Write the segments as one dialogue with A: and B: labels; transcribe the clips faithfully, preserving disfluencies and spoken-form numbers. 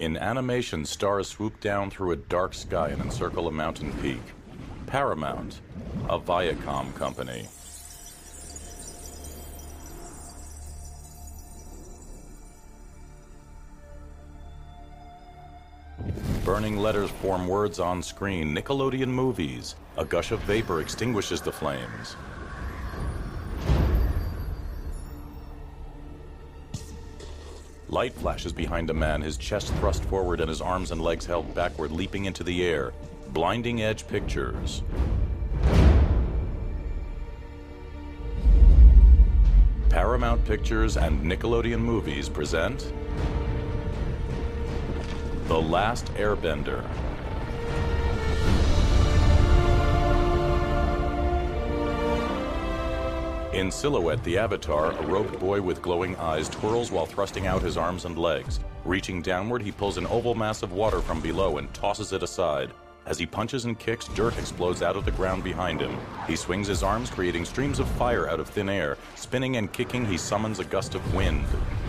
A: In animation, stars swoop down through a dark sky and encircle a mountain peak. Paramount, a Viacom company. Burning letters form words on screen. Nickelodeon Movies. A gush of vapor extinguishes the flames. Light flashes behind a man, his chest thrust forward and his arms and legs held backward, leaping into the air. Blinding Edge Pictures. Paramount Pictures and Nickelodeon Movies present The Last Airbender. In silhouette, the Avatar, a robed boy with glowing eyes, twirls while thrusting out his arms and legs. Reaching downward, he pulls an oval mass of water from below and tosses it aside. As he punches and kicks, dirt explodes out of the ground behind him. He swings his arms, creating streams of fire out of thin air. Spinning and kicking, he summons a gust of wind.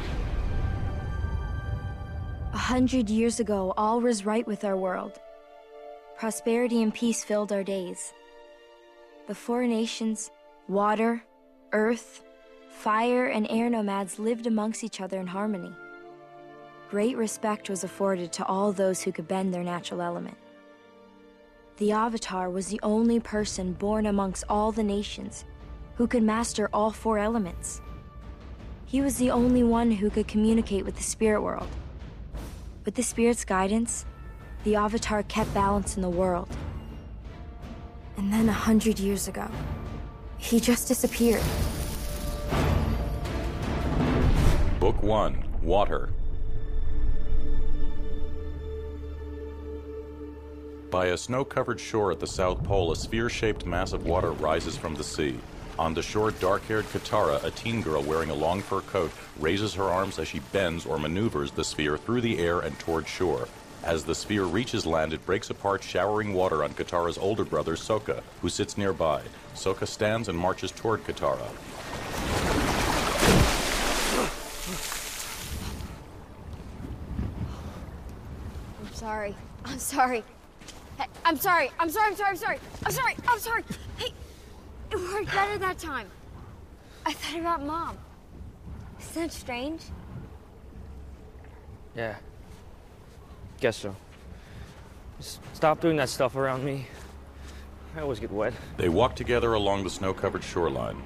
B: A hundred years ago, all was right with our world. Prosperity and peace filled our days. The four nations, water, earth, fire, and air nomads lived amongst each other in harmony. Great respect was afforded to all those who could bend their natural element. The Avatar was the only person born amongst all the nations who could master all four elements. He was the only one who could communicate with the spirit world. With the spirit's guidance, the Avatar kept balance in the world. And then a hundred years ago, he just disappeared.
A: Book one, Water. By a snow-covered shore at the South Pole, a sphere-shaped mass of water rises from the sea. On the shore, dark-haired Katara, a teen girl wearing a long fur coat, raises her arms as she bends or maneuvers the sphere through the air and toward shore. As the sphere reaches land, it breaks apart, showering water on Katara's older brother, Sokka, who sits nearby. Sokka stands and marches toward Katara.
B: I'm sorry. I'm sorry. Hey, I'm sorry. I'm sorry. I'm sorry. I'm sorry. I'm sorry. I'm sorry. Hey, it worked better that time. I thought about Mom. Isn't that strange?
C: Yeah. Guess so. Just stop doing that stuff around me. I always get wet.
A: They walk together along the snow-covered shoreline.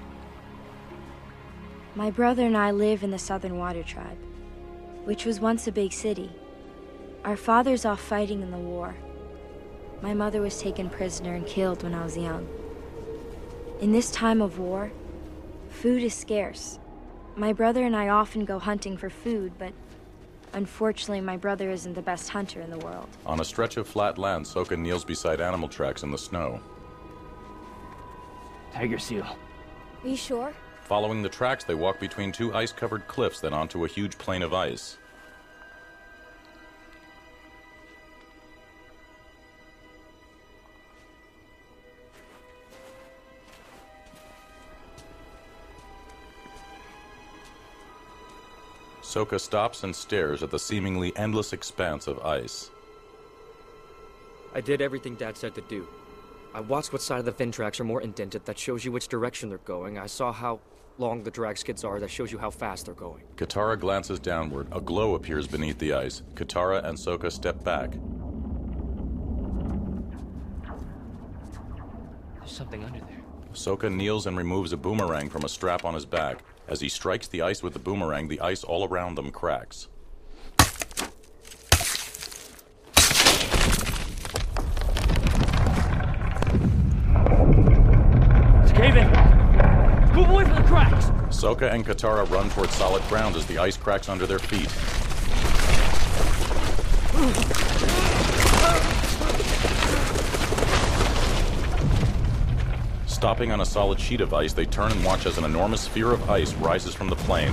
B: My brother and I live in the Southern Water Tribe, which was once a big city. Our father's off fighting in the war. My mother was taken prisoner and killed when I was young. In this time of war, food is scarce. My brother and I often go hunting for food, but unfortunately, my brother isn't the best hunter in the world.
A: On a stretch of flat land, Sokka kneels beside animal tracks in the snow.
C: Tiger seal.
B: Are you sure?
A: Following the tracks, they walk between two ice-covered cliffs, then onto a huge plain of ice. Sokka stops and stares at the seemingly endless expanse of ice.
D: I did everything Dad said to do. I watched what side of the fin tracks are more indented, that shows you which direction they're going. I saw how long the drag skids are, that shows you how fast they're going.
A: Katara glances downward. A glow appears beneath the ice. Katara and Sokka step back.
C: There's something under there.
A: Sokka kneels and removes a boomerang from a strap on his back. As he strikes the ice with the boomerang, the ice all around them cracks.
C: It's caving! Move away from the cracks!
A: Sokka and Katara run toward solid ground as the ice cracks under their feet. Stopping on a solid sheet of ice, they turn and watch as an enormous sphere of ice rises from the plain.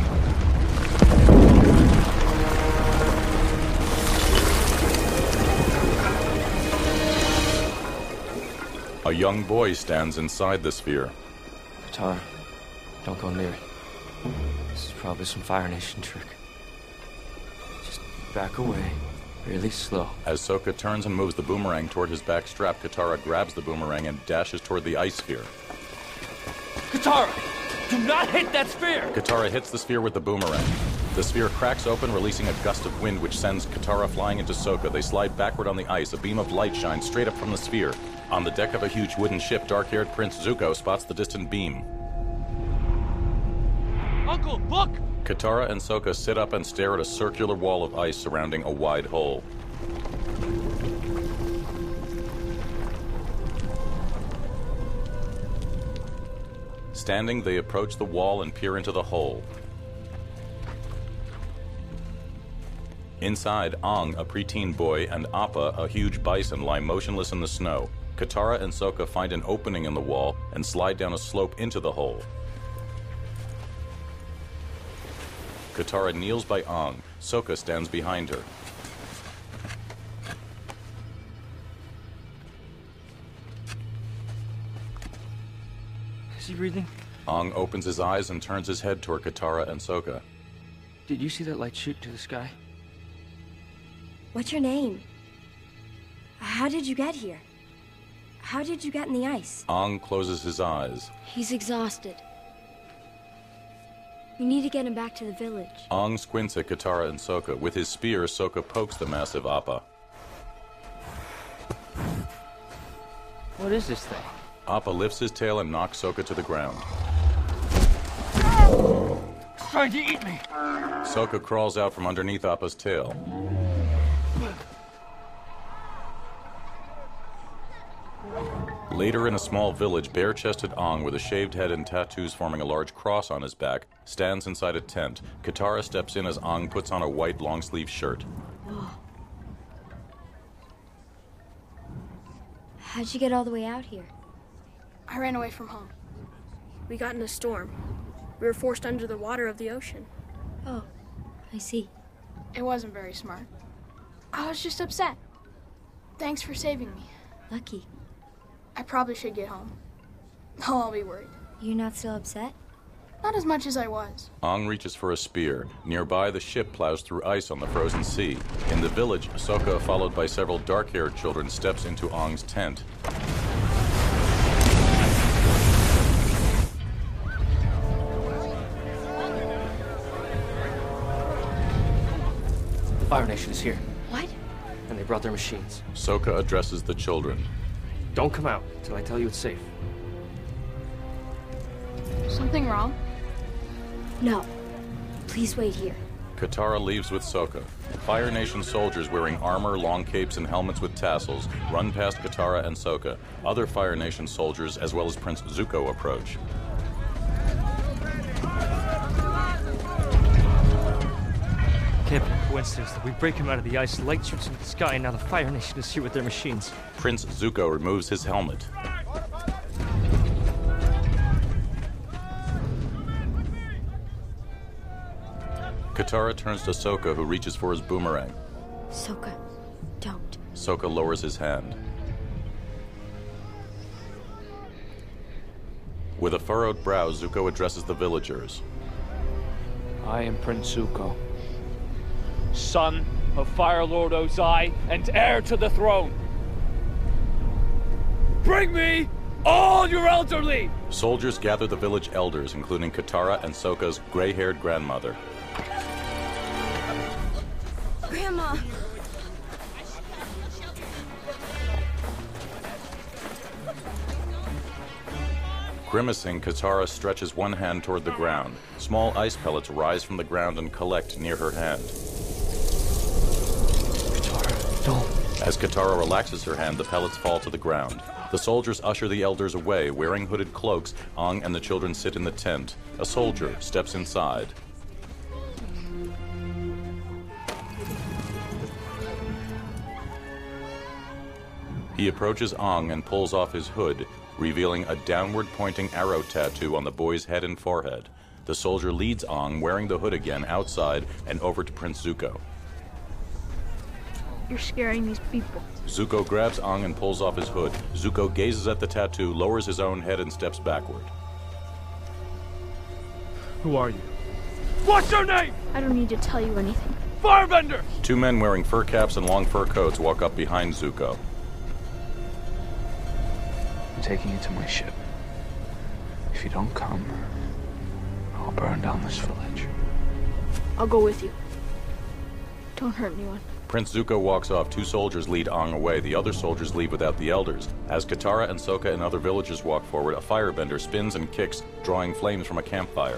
A: A young boy stands inside the sphere.
C: Katara, don't go near it. This is probably some Fire Nation trick. Just back away. Really slow.
A: As Sokka turns and moves the boomerang toward his back strap, Katara grabs the boomerang and dashes toward the ice sphere.
C: Katara! Do not hit that sphere!
A: Katara hits the sphere with the boomerang. The sphere cracks open, releasing a gust of wind which sends Katara flying into Sokka. They slide backward on the ice. A beam of light shines straight up from the sphere. On the deck of a huge wooden ship, dark-haired Prince Zuko spots the distant beam.
C: Uncle, look!
A: Katara and Sokka sit up and stare at a circular wall of ice surrounding a wide hole. Standing, they approach the wall and peer into the hole. Inside, Aang, a preteen boy, and Appa, a huge bison, lie motionless in the snow. Katara and Sokka find an opening in the wall and slide down a slope into the hole. Katara kneels by Aang. Sokka stands behind her.
C: Is he breathing?
A: Aang opens his eyes and turns his head toward Katara and Sokka.
C: Did you see that light shoot to the sky?
B: What's your name? How did you get here? How did you get in the ice?
A: Aang closes his eyes.
B: He's exhausted. We need to get him back to the village.
A: Aang squints at Katara and Sokka. With his spear, Sokka pokes the massive Appa.
C: What is this thing?
A: Appa lifts his tail and knocks Sokka to the ground.
C: It's trying to eat me!
A: Sokka crawls out from underneath Appa's tail. Later in a small village, bare-chested Aang, with a shaved head and tattoos forming a large cross on his back, stands inside a tent. Katara steps in as Aang puts on a white long-sleeve shirt.
B: Whoa. How'd you get all the way out here?
E: I ran away from home. We got in a storm. We were forced under the water of the ocean.
B: Oh, I see.
E: It wasn't very smart. I was just upset. Thanks for saving me.
B: Lucky.
E: I probably should get home. Oh, I'll be worried.
B: You're not still upset?
E: Not as much as I was.
A: Aang reaches for a spear. Nearby, the ship plows through ice on the frozen sea. In the village, Sokka, followed by several dark-haired children, steps into Aang's tent.
C: The Fire Nation is here,
B: What?
C: and they brought their machines.
A: Sokka addresses the children.
C: Don't come out until I tell you it's safe.
E: Something wrong?
B: No. Please wait here.
A: Katara leaves with Sokka. Fire Nation soldiers wearing armor, long capes, and helmets with tassels run past Katara and Sokka. Other Fire Nation soldiers, as well as Prince Zuko, approach.
C: Can't be a coincidence that we break him out of the ice, light shoots into the sky, and now the Fire Nation is here with their machines.
A: Prince Zuko removes his helmet. Katara turns to Sokka, who reaches for his boomerang.
B: Sokka, don't.
A: Sokka lowers his hand. With a furrowed brow, Zuko addresses the villagers.
F: I am Prince Zuko, son of Fire Lord Ozai and heir to the throne. Bring me all your elderly!
A: Soldiers gather the village elders, including Katara and Sokka's gray-haired grandmother.
B: Grandma!
A: Grimacing, Katara stretches one hand toward the ground. Small ice pellets rise from the ground and collect near her hand.
C: Katara, don't.
A: As Katara relaxes her hand, the pellets fall to the ground. The soldiers usher the elders away. Wearing hooded cloaks, Aang and the children sit in the tent. A soldier steps inside. He approaches Aang and pulls off his hood, revealing a downward-pointing arrow tattoo on the boy's head and forehead. The soldier leads Aang, wearing the hood again, outside and over to Prince Zuko.
E: You're scaring these people.
A: Zuko grabs Aang and pulls off his hood. Zuko gazes at the tattoo, lowers his own head, and steps backward.
C: Who are you?
F: What's your name?
E: I don't need to tell you anything.
F: firebender!
A: Two men wearing fur caps and long fur coats walk up behind Zuko.
F: I'm taking you to my ship. If you don't come, I'll burn down this village.
E: I'll go with you. Don't hurt anyone.
A: Prince Zuko walks off. Two soldiers lead Aang away. The other soldiers leave without the elders. As Katara and Sokka and other villagers walk forward, a firebender spins and kicks, drawing flames from a campfire.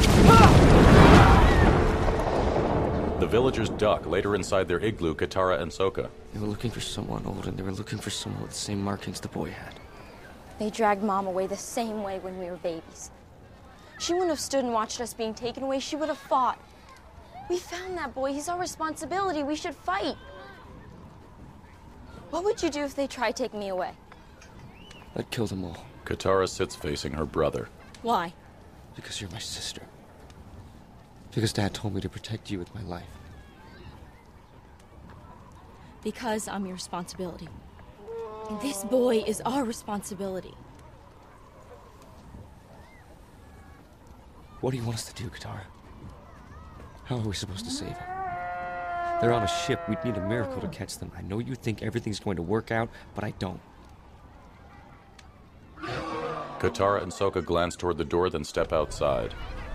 A: The villagers duck. Later inside their igloo, Katara and Sokka.
D: They were looking for someone old, and they were looking for someone with the same markings the boy had.
B: They dragged Mom away the same way when we were babies. She wouldn't have stood and watched us being taken away. She would have fought. We found that boy. He's our responsibility. We should fight. What would you do if they tried taking me away?
D: I'd kill them all.
A: Katara sits facing her brother.
B: Why?
D: Because you're my sister. Because Dad told me to protect you with my life.
B: Because I'm your responsibility. And this boy is our responsibility.
D: What do you want us to do, Katara? How are we supposed to save him? They're on a ship. We'd need a miracle to catch them. I know you think everything's going to work out, but I don't.
A: Katara and Sokka glance toward the door, then step outside.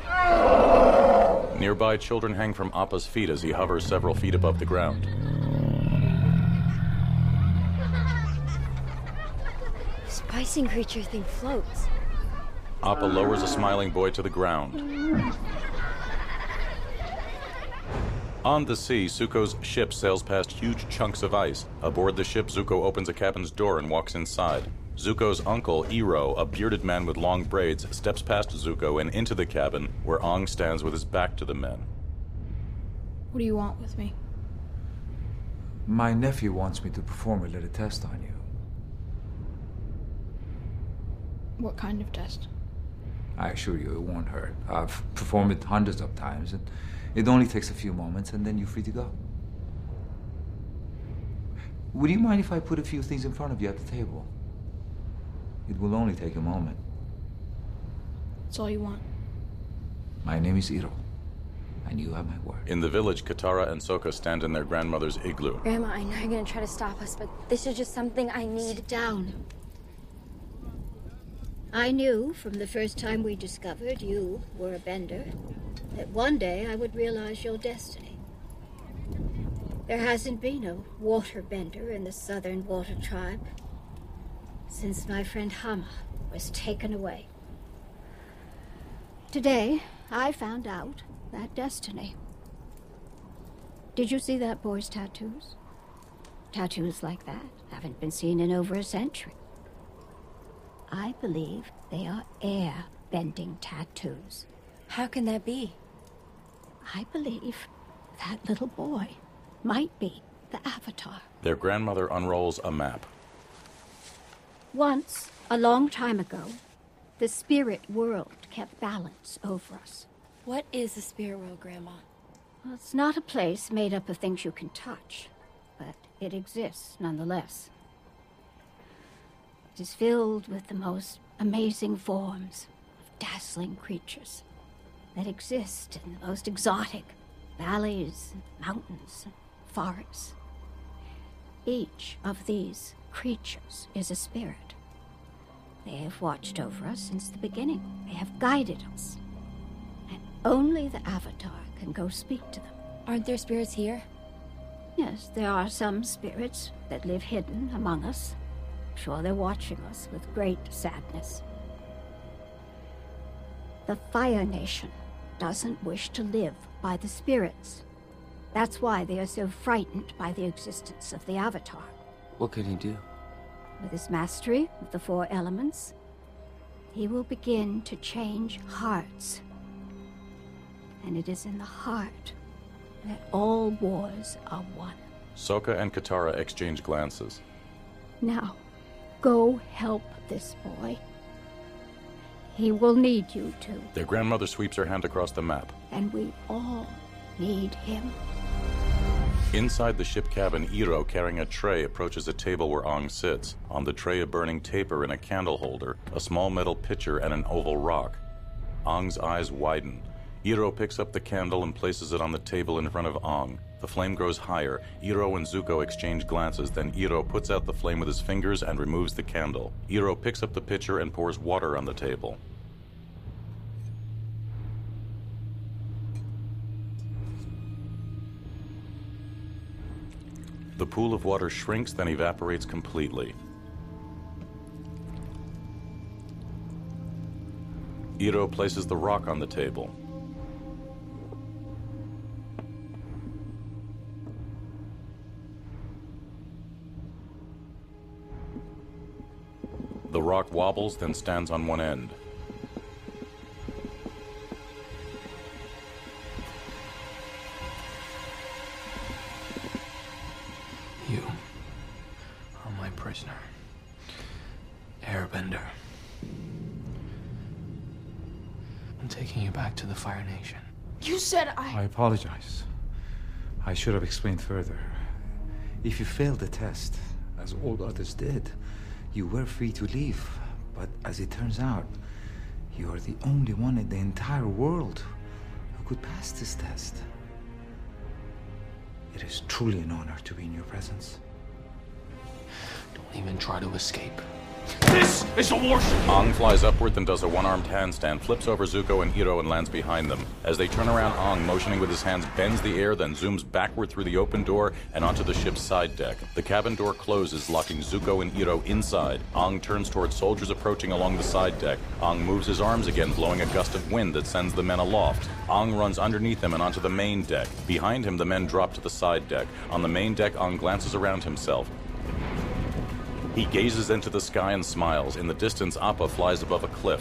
A: Nearby, children hang from Appa's feet as he hovers several feet above the ground.
B: This bison creature thing floats.
A: Appa lowers a smiling boy to the ground. On the sea, Zuko's ship sails past huge chunks of ice. Aboard the ship, Zuko opens a cabin's door and walks inside. Zuko's uncle, Iroh, a bearded man with long braids, steps past Zuko and into the cabin, where Aang stands with his back to the men.
E: What do you want with me?
G: My nephew wants me to perform a little test on you.
E: What kind of test?
G: I assure you it won't hurt. I've performed it hundreds of times, and it only takes a few moments, and then you're free to go. Would you mind if I put a few things in front of you at the table? It will only take a moment.
E: That's all you want.
G: My name is Iroh, and you have my word.
A: In the village, Katara and Sokka stand in their grandmother's igloo.
B: Grandma, I know you're gonna try to stop us, but this is just something I need.
H: Sit down. I knew from the first time we discovered you were a bender that one day I would realize your destiny. There hasn't been a water bender in the Southern Water Tribe since my friend Hama was taken away. Today, I found out that destiny. Did you see that boy's tattoos? Tattoos like that haven't been seen in over a century. I believe they are air-bending tattoos.
B: How can that be?
H: I believe that little boy might be the Avatar.
A: Their grandmother unrolls a map.
H: Once, a long time ago, the spirit world kept balance over us.
B: What is the spirit world, Grandma?
H: Well, it's not a place made up of things you can touch, but it exists nonetheless. It is filled with the most amazing forms of dazzling creatures that exist in the most exotic valleys, mountains, and forests. Each of these creatures is a spirit. They have watched over us since the beginning. They have guided us. And only the Avatar can go speak to them.
B: Aren't there spirits here?
H: Yes, there are some spirits that live hidden among us. I'm sure they're watching us with great sadness. The Fire Nation doesn't wish to live by the spirits. That's why they are so frightened by the existence of the Avatar.
D: What can he do?
H: With his mastery of the four elements, he will begin to change hearts. And it is in the heart that all wars are won.
A: Sokka and Katara exchange glances.
H: Now, go help this boy. He will need you to.
A: Their grandmother sweeps her hand across the map.
H: And we all need him.
A: Inside the ship cabin, Iroh, carrying a tray, approaches a table where Aang sits. On the tray, a burning taper in a candle holder, a small metal pitcher, and an oval rock. Aang's eyes widen. Iro picks up the candle and places it on the table in front of Ong. The flame grows higher. Iro and Zuko exchange glances, then Iro puts out the flame with his fingers and removes the candle. Iro picks up the pitcher and pours water on the table. The pool of water shrinks, then evaporates completely. Iro places the rock on the table. The rock wobbles, then stands on one end.
I: You are my prisoner, Airbender. I'm taking you back to the Fire Nation.
E: You said I...
G: I apologize. I should have explained further. If you failed the test, as all others did, you were free to leave. But as it turns out, you are the only one in the entire world who could pass this test. It is truly an honor to be in your presence.
I: Don't even try to escape. This is a warship!
A: Ong flies upward, then does a one-armed handstand, flips over Zuko and Iro and lands behind them. As they turn around, Ong, motioning with his hands, bends the air, then zooms backward through the open door and onto the ship's side deck. The cabin door closes, locking Zuko and Iro inside. Ong turns towards soldiers approaching along the side deck. Ong moves his arms again, blowing a gust of wind that sends the men aloft. Ong runs underneath them and onto the main deck. Behind him, the men drop to the side deck. On the main deck, Ong glances around himself. He gazes into the sky and smiles. In the distance, Appa flies above a cliff.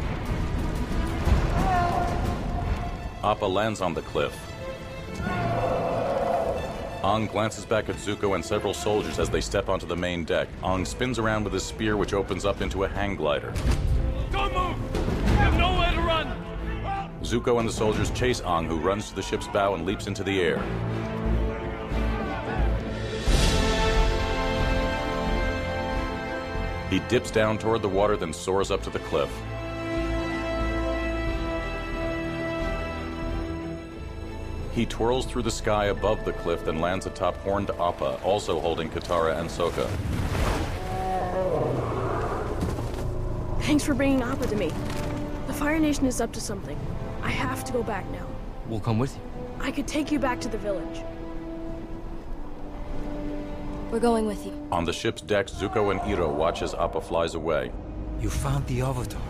A: Appa lands on the cliff. Ong glances back at Zuko and several soldiers as they step onto the main deck. Ong spins around with his spear, which opens up into a hang glider.
F: Don't move! You have nowhere to run!
A: Zuko and the soldiers chase Ong, who runs to the ship's bow and leaps into the air. He dips down toward the water, then soars up to the cliff. He twirls through the sky above the cliff, then lands atop Horned Appa, also holding Katara and Sokka.
E: Thanks for bringing Appa to me. The Fire Nation is up to something. I have to go back now.
D: We'll come with you.
E: I could take you back to the village.
B: We're going with you.
A: On the ship's deck, Zuko and Iro watch as Appa flies away.
G: You found the Avatar.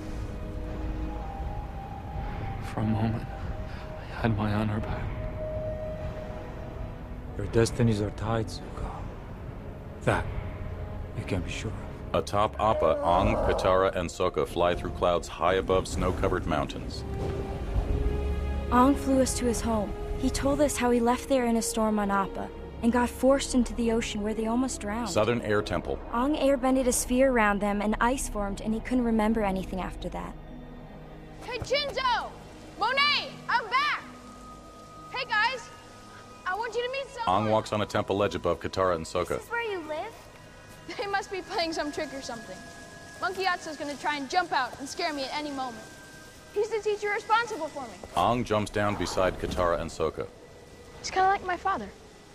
I: For a moment, I had my honor back.
G: Your destinies are tied, Zuko. That you can be sure of.
A: Atop Appa, Ong, Katara, and Sokka fly through clouds high above snow-covered mountains.
B: Ong flew us to his home. He told us how he left there in a storm on Appa and got forced into the ocean where they almost drowned.
A: Southern Air Temple.
B: Ong airbended a sphere around them and ice formed, and he couldn't remember anything after that.
E: Hey, Shinzo! Monet! I'm back! Hey, guys! I want you to meet someone!
A: Ong walks on a temple ledge above Katara and Sokka.
E: This is where you live? They must be playing some trick or something. Monkey Yatsu's gonna try and jump out and scare me at any moment. He's the teacher responsible for me.
A: Ong jumps down beside Katara and Sokka.
E: He's kind of like my father.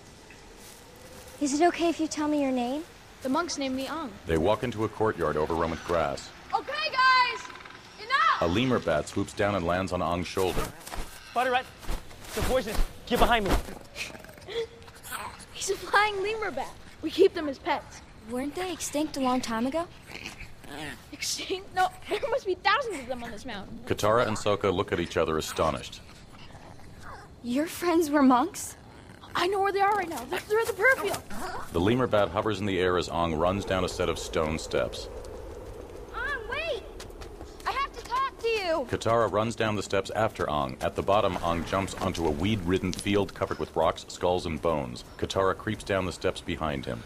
B: Is it okay if you tell me your name?
E: The monks named me Ong.
A: They walk into a courtyard overrun with grass.
E: Okay, guys! Enough!
A: A lemur bat swoops down and lands on Ong's shoulder.
C: Spider Rat, the poison. Get behind me.
E: He's a flying lemur bat. We keep them as pets.
B: Weren't they extinct a long time ago?
E: Extinct? No, there must be thousands of them on this mountain.
A: Katara and Sokka look at each other astonished.
B: Your friends were monks?
E: I know where they are right now. They're, they're at the perfield.
A: The lemur bat hovers in the air as Ong runs down a set of stone steps.
E: Ong, wait! I have to talk to you.
A: Katara runs down the steps after Ong. At the bottom, Ong jumps onto a weed-ridden field covered with rocks, skulls, and bones. Katara creeps down the steps behind him.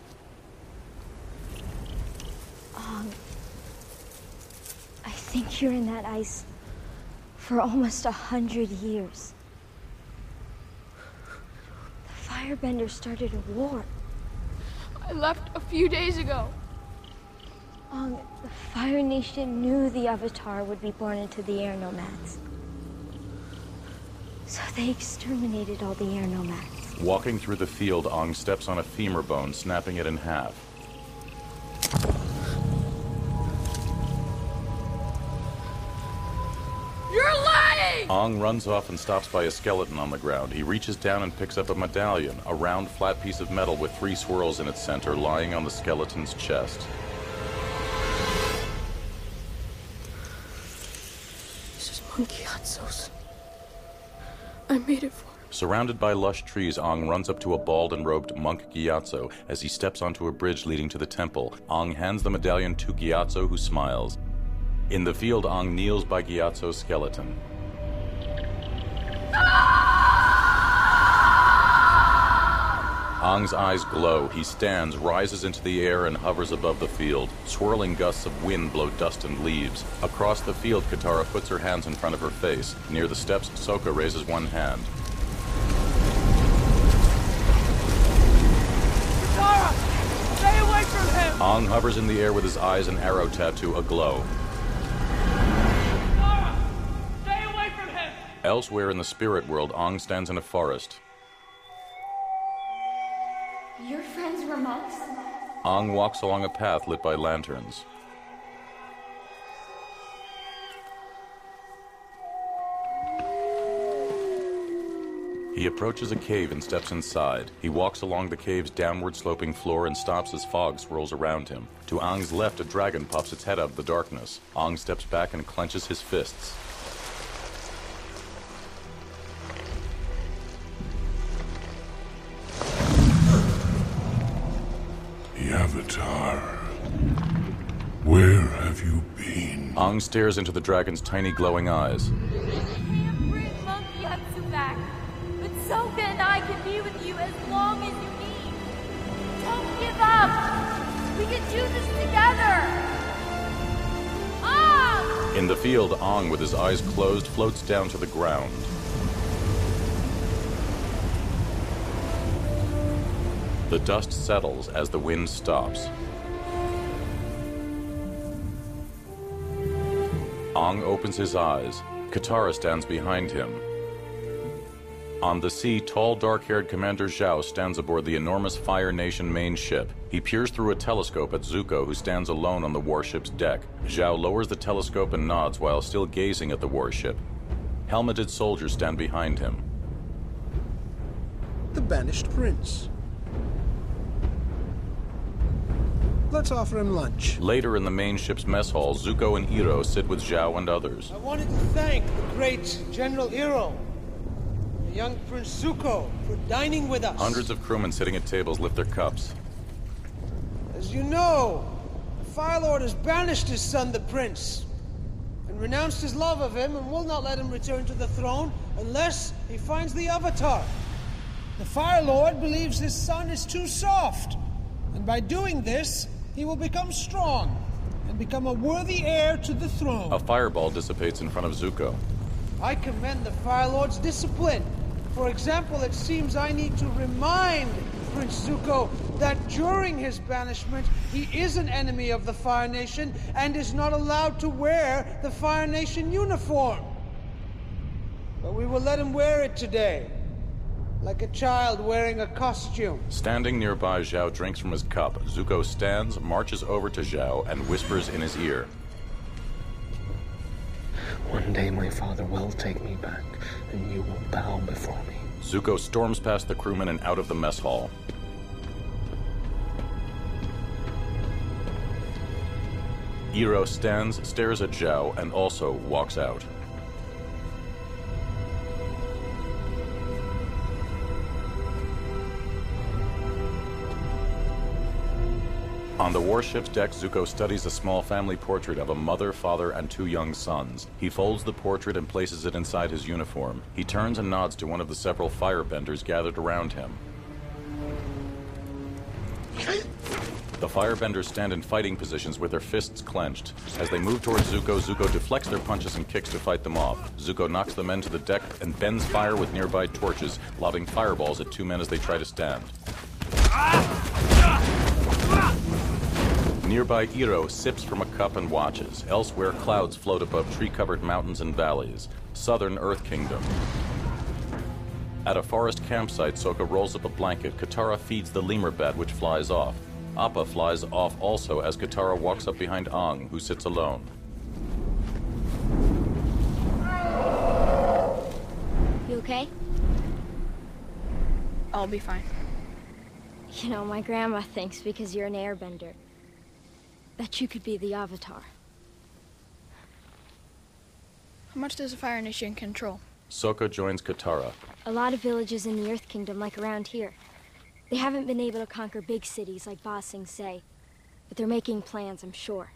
B: Ong, I think you're in that ice for almost a hundred years. Firebender started a war.
E: I left a few days ago.
B: Ong, the Fire Nation knew the Avatar would be born into the Air Nomads. So they exterminated all the air nomads.
A: Walking through the field, Ong steps on a femur bone, snapping it in half.
E: You're lying!
A: Ong runs off and stops by a skeleton on the ground. He reaches down and picks up a medallion, a round, flat piece of metal with three swirls in its center, lying on the skeleton's chest.
E: This is Monkey Atso's. I made it for him.
A: Surrounded by lush trees, Ong runs up to a bald and robed monk Gyatso. As he steps onto a bridge leading to the temple, Ong hands the medallion to Gyatso, who smiles. In the field, Ong kneels by Gyatso's skeleton. Ong's eyes glow. He stands, rises into the air, and hovers above the field. Swirling gusts of wind blow dust and leaves. Across the field, Katara puts her hands in front of her face. Near the steps, Sokka raises one hand.
F: Katara! Stay away from him!
A: Ong hovers in the air with his eyes and arrow tattoo aglow.
F: Katara! Stay away from him!
A: Elsewhere in the spirit world, Ong stands in a forest.
B: Your friends were monks?
A: Ong walks along a path lit by lanterns. He approaches a cave and steps inside. He walks along the cave's downward sloping floor and stops as fog swirls around him. To Ong's left, a dragon pops its head out of the darkness. Ong steps back and clenches his fists.
J: The Avatar. Where have you been?
A: Ong stares into the dragon's tiny glowing eyes.
K: We can't bring Monkey Atsu back, but Sokka and I can be with you as long as you need. Don't give up. We can do this together. Ong!
A: In the field, Ong, with his eyes closed, floats down to the ground. The dust settles as the wind stops. Ong opens his eyes. Katara stands behind him. On the sea, tall, dark-haired Commander Zhao stands aboard the enormous Fire Nation main ship. He peers through a telescope at Zuko, who stands alone on the warship's deck. Zhao lowers the telescope and nods while still gazing at the warship. Helmeted soldiers stand behind him.
L: The banished prince. Let's offer him lunch.
A: Later in the main ship's mess hall, Zuko and Iroh sit with Zhao and others.
M: I wanted to thank the great General Iroh, the young Prince Zuko, for dining with us.
A: Hundreds of crewmen sitting at tables lift their cups.
M: As you know, the Fire Lord has banished his son, the Prince, and renounced his love of him and will not let him return to the throne unless he finds the Avatar. The Fire Lord believes his son is too soft, and by doing this, he will become strong and become a worthy heir to the throne.
A: A fireball dissipates in front of Zuko.
M: I commend the Fire Lord's discipline. For example, it seems I need to remind Prince Zuko that during his banishment, he is an enemy of the Fire Nation and is not allowed to wear the Fire Nation uniform. But we will let him wear it today, like a child wearing a costume.
A: Standing nearby, Zhao drinks from his cup. Zuko stands, marches over to Zhao, and whispers in his ear.
I: One day my father will take me back, and you will bow before me.
A: Zuko storms past the crewmen and out of the mess hall. Iroh stands, stares at Zhao, and also walks out. On the warship's deck, Zuko studies a small family portrait of a mother, father, and two young sons. He folds the portrait and places it inside his uniform. He turns and nods to one of the several firebenders gathered around him. The firebenders stand in fighting positions with their fists clenched. As they move towards Zuko, Zuko deflects their punches and kicks to fight them off. Zuko knocks the men to the deck and bends fire with nearby torches, lobbing fireballs at two men as they try to stand. Nearby, Iroh sips from a cup and watches. Elsewhere, clouds float above tree-covered mountains and valleys. Southern Earth Kingdom. At a forest campsite, Sokka rolls up a blanket. Katara feeds the lemur bat, which flies off. Appa flies off also as Katara walks up behind Aang, who sits alone.
B: You okay?
E: I'll be fine.
B: You know, my grandma thinks because you're an airbender that you could be the Avatar.
E: How much does the Fire Nation control?
A: Sokka joins Katara.
B: A lot of villages in the Earth Kingdom, like around here. They haven't been able to conquer big cities like Ba Sing Se, but they're making plans, I'm sure.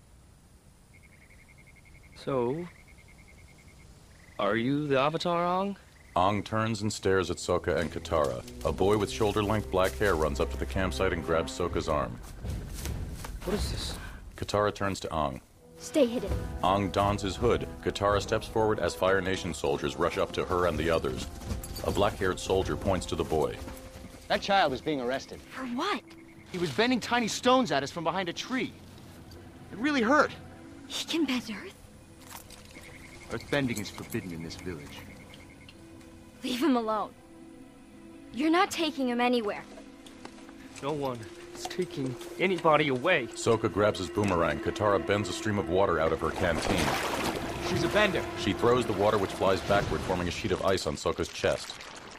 C: So, are you the Avatar, Aang?
A: Aang turns and stares at Sokka and Katara. A boy with shoulder-length black hair runs up to the campsite and grabs Sokka's arm.
C: What is this?
A: Katara turns to Aang.
B: Stay hidden.
A: Aang dons his hood. Katara steps forward as Fire Nation soldiers rush up to her and the others. A black-haired soldier points to the boy.
N: That child is being arrested.
B: For what?
N: He was bending tiny stones at us from behind a tree. It really hurt.
B: He can bend earth?
N: Earthbending is forbidden in this village.
B: Leave him alone. You're not taking him anywhere.
C: No one is taking anybody away.
A: Sokka grabs his boomerang. Katara bends a stream of water out of her canteen.
N: She's a bender.
A: She throws the water, which flies backward, forming a sheet of ice on Sokka's chest.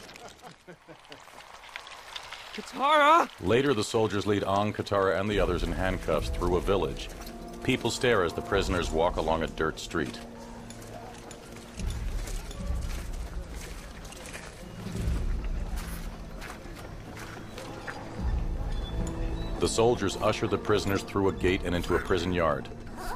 C: Katara!
A: Later, the soldiers lead Aang, Katara, and the others in handcuffs through a village. People stare as the prisoners walk along a dirt street. The soldiers usher the prisoners through a gate and into a prison yard.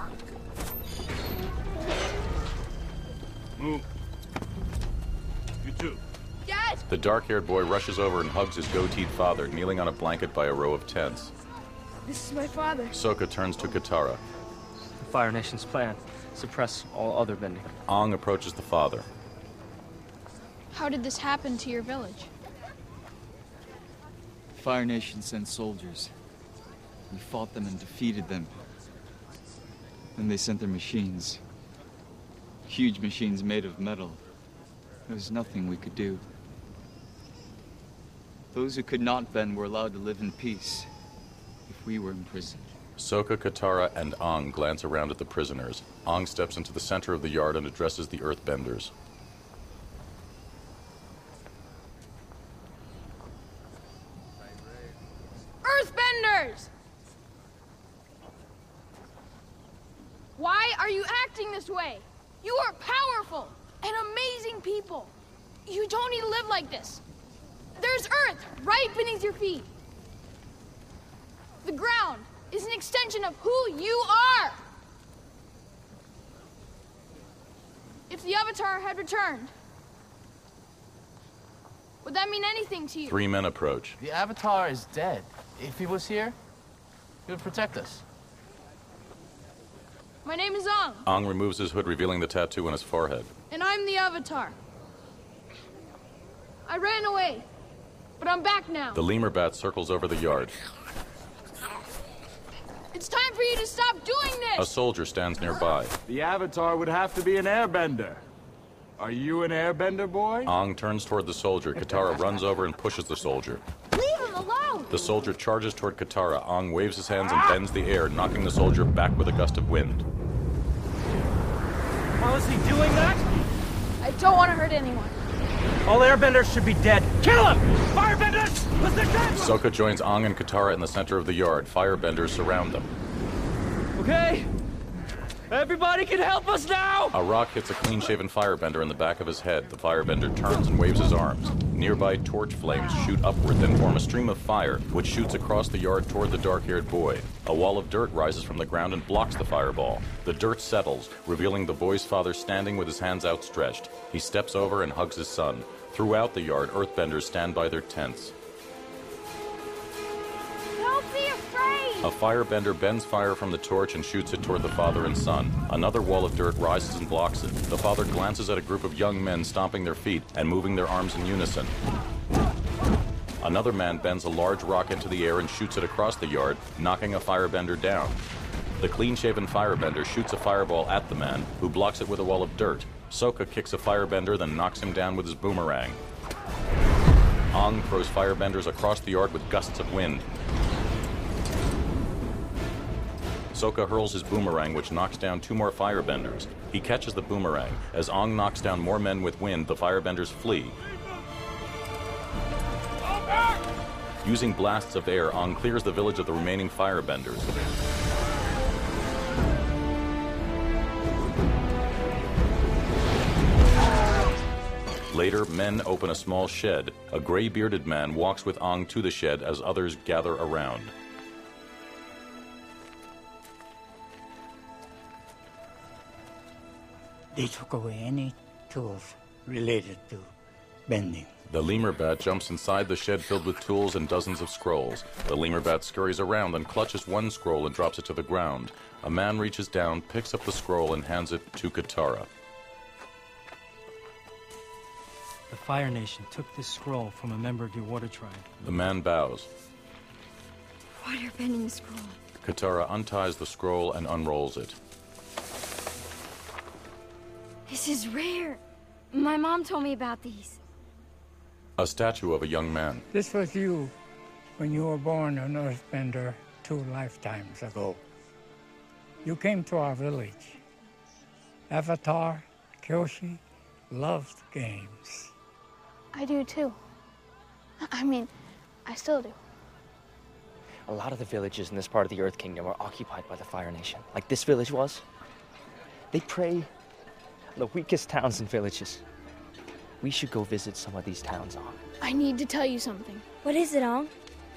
J: Move. You too.
E: Dad!
A: The dark-haired boy rushes over and hugs his goateed father, kneeling on a blanket by a row of tents.
E: This is my father.
A: Sokka turns to Katara.
C: The Fire Nation's plan. Suppress all other bending.
A: Aang approaches the father.
E: How did this happen to your village?
O: Fire Nation sent soldiers. We fought them and defeated them. Then they sent their machines. Huge machines made of metal. There was nothing we could do. Those who could not bend were allowed to live in peace if we were imprisoned.
A: Sokka, Katara, and Aang glance around at the prisoners. Aang steps into the center of the yard and addresses the Earthbenders.
E: Earthbenders! Why are you acting this way? You are powerful and amazing people. You don't need to live like this. There's Earth right beneath your feet. The ground is an extension of who you are. If the Avatar had returned, would that mean anything to you?
A: Three men approach.
I: The Avatar is dead. If he was here, he would protect us.
E: My name is Aang,
A: Aang removes his hood, revealing the tattoo on his forehead.
E: and I'm the Avatar. I ran away, but I'm back now.
A: The lemur bat circles over the yard.
E: It's time for you to stop doing
A: A
E: this!
A: soldier stands nearby.
P: The Avatar would have to be an airbender. Are you an airbender, boy?
A: Aang turns toward the soldier. Katara runs over and pushes the soldier.
E: Leave him alone!
A: The soldier charges toward Katara. Aang waves his hands and bends the air, knocking the soldier back with a gust of wind.
Q: How is he doing that?
E: I don't want to hurt anyone.
Q: All airbenders should be dead. Kill him! Firebenders! Let's attack!
A: Sokka joins Aang and Katara in the center of the yard. Firebenders surround them.
C: Okay? Everybody can help us now!
A: A rock hits a clean-shaven firebender in the back of his head. The firebender turns and waves his arms. Nearby torch flames shoot upward, then form a stream of fire, which shoots across the yard toward the dark-haired boy. A wall of dirt rises from the ground and blocks the fireball. The dirt settles, revealing the boy's father standing with his hands outstretched. He steps over and hugs his son. Throughout the yard, earthbenders stand by their tents.
K: Don't be afraid!
A: A firebender bends fire from the torch and shoots it toward the father and son. Another wall of dirt rises and blocks it. The father glances at a group of young men stomping their feet and moving their arms in unison. Another man bends a large rock into the air and shoots it across the yard, knocking a firebender down. The clean-shaven firebender shoots a fireball at the man, who blocks it with a wall of dirt. Sokka kicks a firebender, then knocks him down with his boomerang. Ong throws firebenders across the yard with gusts of wind. Sokka hurls his boomerang, which knocks down two more firebenders. He catches the boomerang. As Ong knocks down more men with wind, the firebenders flee. Using blasts of air, Ong clears the village of the remaining firebenders. Later, men open a small shed. A gray-bearded man walks with Ong to the shed as others gather around.
R: They took away any tools related to bending.
A: The lemur bat jumps inside the shed filled with tools and dozens of scrolls. The lemur bat scurries around and clutches one scroll and drops it to the ground. A man reaches down, picks up the scroll, and hands it to Katara.
S: The Fire Nation took this scroll from a member of your water tribe.
A: The man bows.
B: Waterbending scroll.
A: Katara unties the scroll and unrolls it.
B: This is rare. My mom told me about these.
A: A statue of a young man.
R: This was you when you were born an Earthbender two lifetimes ago. You came to our village. Avatar, Kyoshi, loved games.
E: I do too. I mean, I still do.
C: A lot of the villages in this part of the Earth Kingdom are occupied by the Fire Nation, like this village was. They prey on the weakest towns and villages. We should go visit some of these towns, Ong.
E: I need to tell you something.
B: What is it, Ong?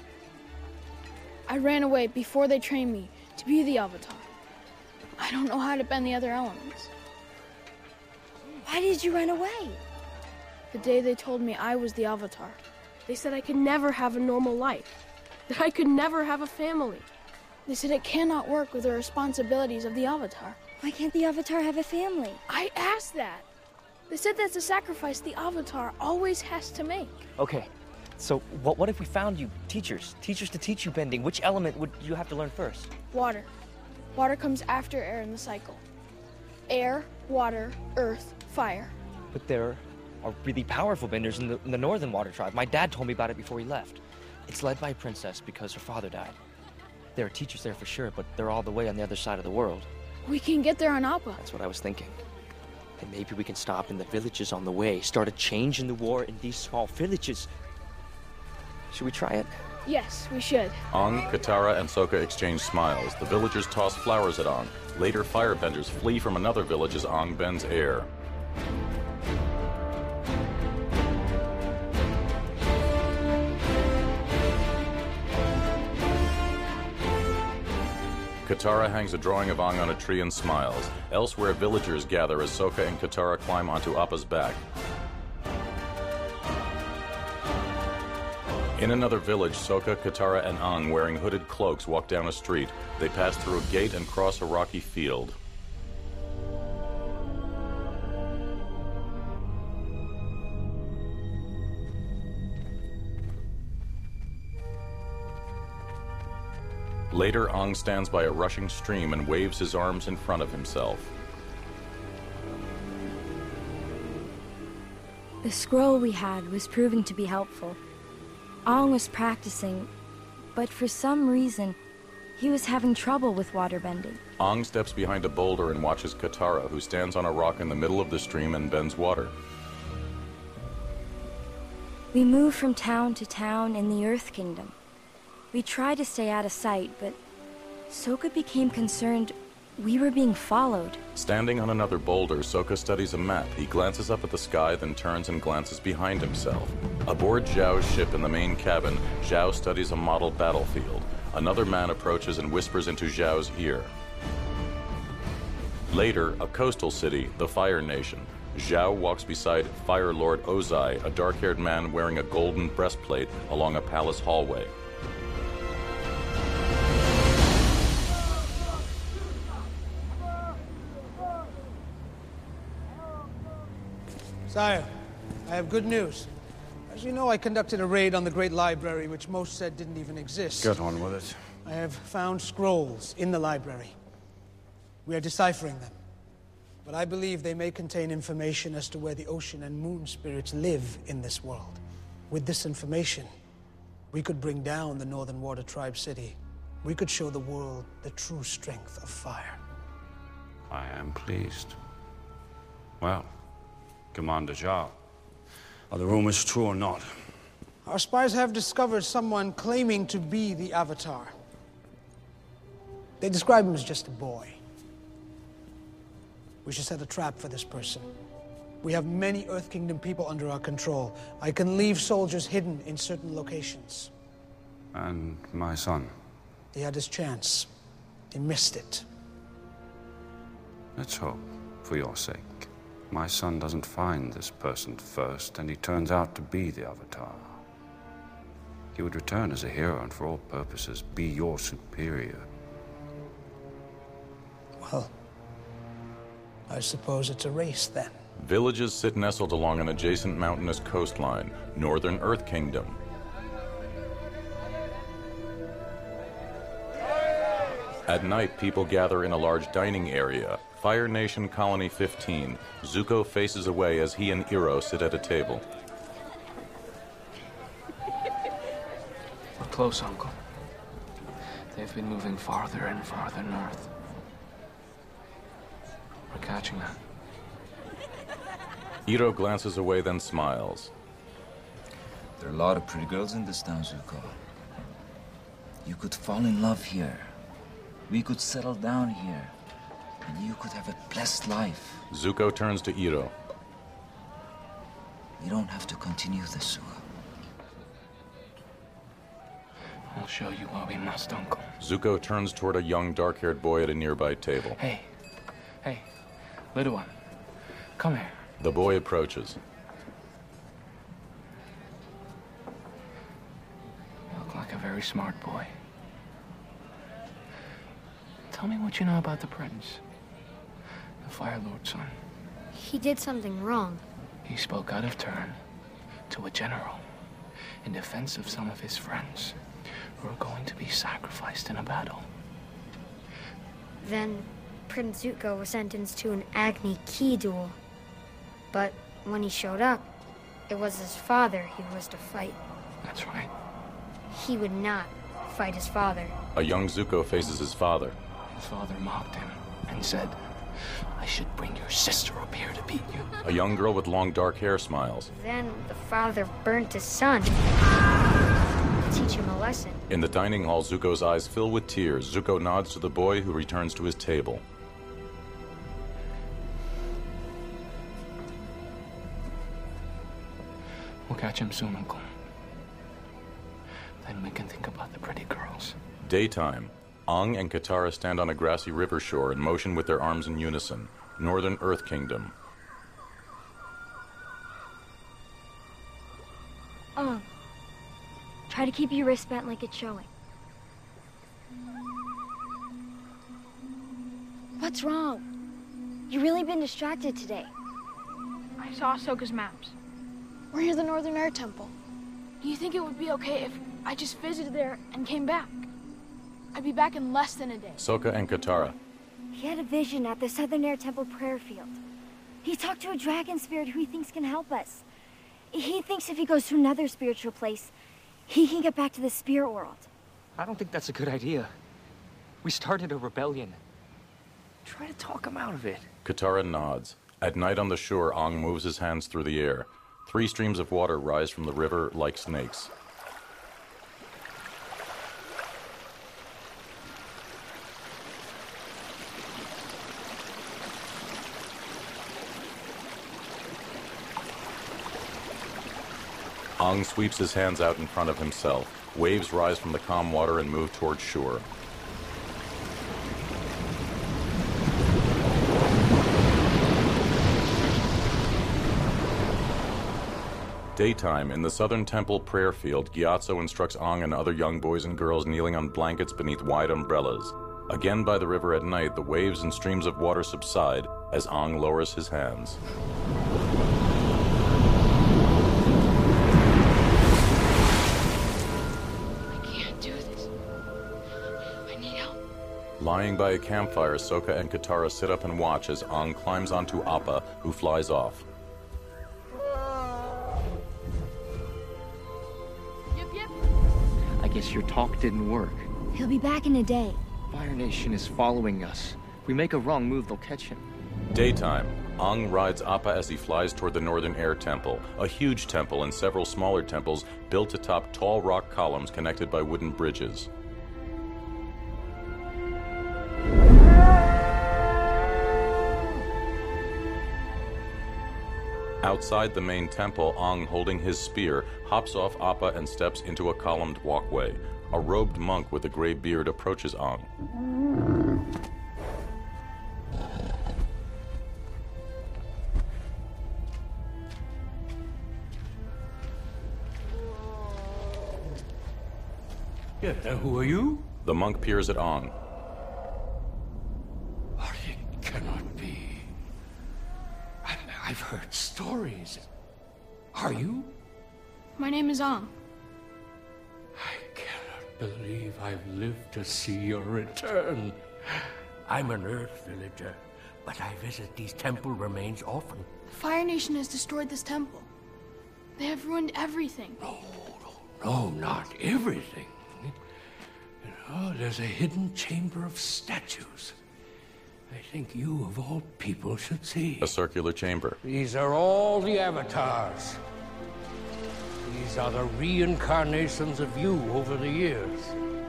E: I ran away before they trained me to be the Avatar. I don't know how to bend the other elements.
B: Why did you run away?
E: The day they told me I was the Avatar, they said I could never have a normal life, that I could never have a family. They said it cannot work with the responsibilities of the Avatar.
B: Why can't the Avatar have a family?
E: I asked that. They said that's a sacrifice the Avatar always has to make.
C: Okay, so what, what if we found you teachers? Teachers to teach you bending. Which element would you have to learn first?
E: Water. Water comes after air in the cycle. Air, water, earth, fire.
C: But there are really powerful benders in the, in the Northern Water Tribe. My dad told me about it before he left. It's led by a princess because her father died. There are teachers there for sure, but they're all the way on the other side of the world.
E: We can get there on Appa.
C: That's what I was thinking. And maybe we can stop in the villages on the way, start a change in the war in these small villages. Should we try it?
E: Yes, we should.
A: Ong, Katara, and Sokka exchange smiles. The villagers toss flowers at Ong. Later, firebenders flee from another village as Ong bends air. Katara hangs a drawing of Ong on a tree and smiles. Elsewhere, villagers gather as Sokka and Katara climb onto Appa's back. In another village, Sokka, Katara, and Ong, wearing hooded cloaks, walk down a street. They pass through a gate and cross a rocky field. Later, Ong stands by a rushing stream and waves his arms in front of himself.
B: The scroll we had was proving to be helpful. Ong was practicing, but for some reason, he was having trouble with waterbending.
A: Ong steps behind a boulder and watches Katara, who stands on a rock in the middle of the stream and bends water.
B: We moved from town to town in the Earth Kingdom. We tried to stay out of sight, but Sokka became concerned we were being followed.
A: Standing on another boulder, Sokka studies a map. He glances up at the sky, then turns and glances behind himself. Aboard Zhao's ship in the main cabin, Zhao studies a model battlefield. Another man approaches and whispers into Zhao's ear. Later, a coastal city, the Fire Nation. Zhao walks beside Fire Lord Ozai, a dark-haired man wearing a golden breastplate, along a palace hallway.
M: Sire, I have good news. As you know, I conducted a raid on the Great Library, which most said didn't even exist.
T: Get on with it.
M: I have found scrolls in the library. We are deciphering them. But I believe they may contain information as to where the ocean and moon spirits live in this world.
L: With this information, we could bring down the Northern Water Tribe City. We could show the world the true strength of fire.
T: I am pleased. Well, Commander Zhao, are the rumors true or not?
L: Our spies have discovered someone claiming to be the Avatar. They describe him as just a boy. We should set a trap for this person. We have many Earth Kingdom people under our control. I can leave soldiers hidden in certain locations.
T: And my son?
L: He had his chance. He missed it.
T: Let's hope, for your sake, my son doesn't find this person first and he turns out to be the Avatar. He would return as a hero and for all purposes be your superior.
L: Well, I suppose it's a race then.
A: Villages sit nestled along an adjacent mountainous coastline, Northern Earth Kingdom. At night, people gather in a large dining area. Fire Nation Colony fifteen. Zuko faces away as he and Iroh sit at a table.
I: We're close, Uncle. They've been moving farther and farther north. We're catching them.
A: Iroh glances away, then smiles.
U: There are a lot of pretty girls in this town, Zuko. You could fall in love here. We could settle down here. And you could have a blessed life.
A: Zuko turns to Iroh.
U: You don't have to continue this, Zuko.
I: I'll show you why we must, Uncle.
A: Zuko turns toward a young, dark-haired boy at a nearby table.
I: Hey. Hey. Little one. Come here.
A: The boy approaches.
I: You look like a very smart boy. Tell me what you know about the prince. The Fire Lord's son.
B: He did something wrong.
I: He spoke out of turn to a general in defense of some of his friends who are going to be sacrificed in a battle.
B: Then Prince Zuko was sentenced to an Agni Ki duel. But when he showed up, it was his father he was to fight.
I: That's right.
B: He would not fight his father.
A: A young Zuko faces his father.
I: His father mocked him and said, I should bring your sister up here to beat you.
A: A young girl with long dark hair smiles.
B: Then the father burnt his son to teach him a lesson.
A: In the dining hall, Zuko's eyes fill with tears. Zuko nods to the boy, who returns to his table.
I: We'll catch him soon, Uncle. Then we can think about the pretty girls.
A: Daytime. Aang and Katara stand on a grassy river shore and motion with their arms in unison. Northern Earth Kingdom.
B: Aang, try to keep your wrist bent like it's showing. What's wrong? You've really been distracted today.
E: I saw Ahsoka's maps. We're near the Northern Air Temple. Do you think it would be okay if I just visited there and came back? I'd be back in less than a day.
A: Sokka and Katara.
B: He had a vision at the Southern Air Temple prayer field. He talked to a dragon spirit who he thinks can help us. He thinks if he goes to another spiritual place, he can get back to the spirit world.
C: I don't think that's a good idea. We started a rebellion. Try to talk him out of it.
A: Katara nods. At night on the shore, Aang moves his hands through the air. Three streams of water rise from the river like snakes. Aang sweeps his hands out in front of himself. Waves rise from the calm water and move towards shore. Daytime, in the Southern Temple prayer field, Gyatso instructs Aang and other young boys and girls kneeling on blankets beneath wide umbrellas. Again by the river at night, the waves and streams of water subside as Aang lowers his hands. Lying by a campfire, Sokka and Katara sit up and watch as Aang climbs onto Appa, who flies off.
D: Guess your talk didn't work.
B: He'll be back in a day.
D: Fire Nation is following us. If we make a wrong move, they'll catch him.
A: Daytime. Ang rides Appa as he flies toward the Northern Air Temple, a huge temple and several smaller temples built atop tall rock columns connected by wooden bridges. Outside the main temple, Ang, holding his spear, hops off Appa and steps into a columned walkway. A robed monk with a gray beard approaches Ang.
H: Yeah, who are you?
A: The monk peers at Ang.
H: It cannot be. I, I've heard stories. Are you?
E: My name is Ang.
H: Believe I've lived to see your return. I'm an Earth villager, but I visit these temple remains often.
E: The Fire Nation has destroyed this temple. They have ruined everything.
H: No, no, no, not everything. You know, there's a hidden chamber of statues. I think you, of all people, should see.
A: A circular chamber.
H: These are all the avatars. These are the reincarnations of you over the years.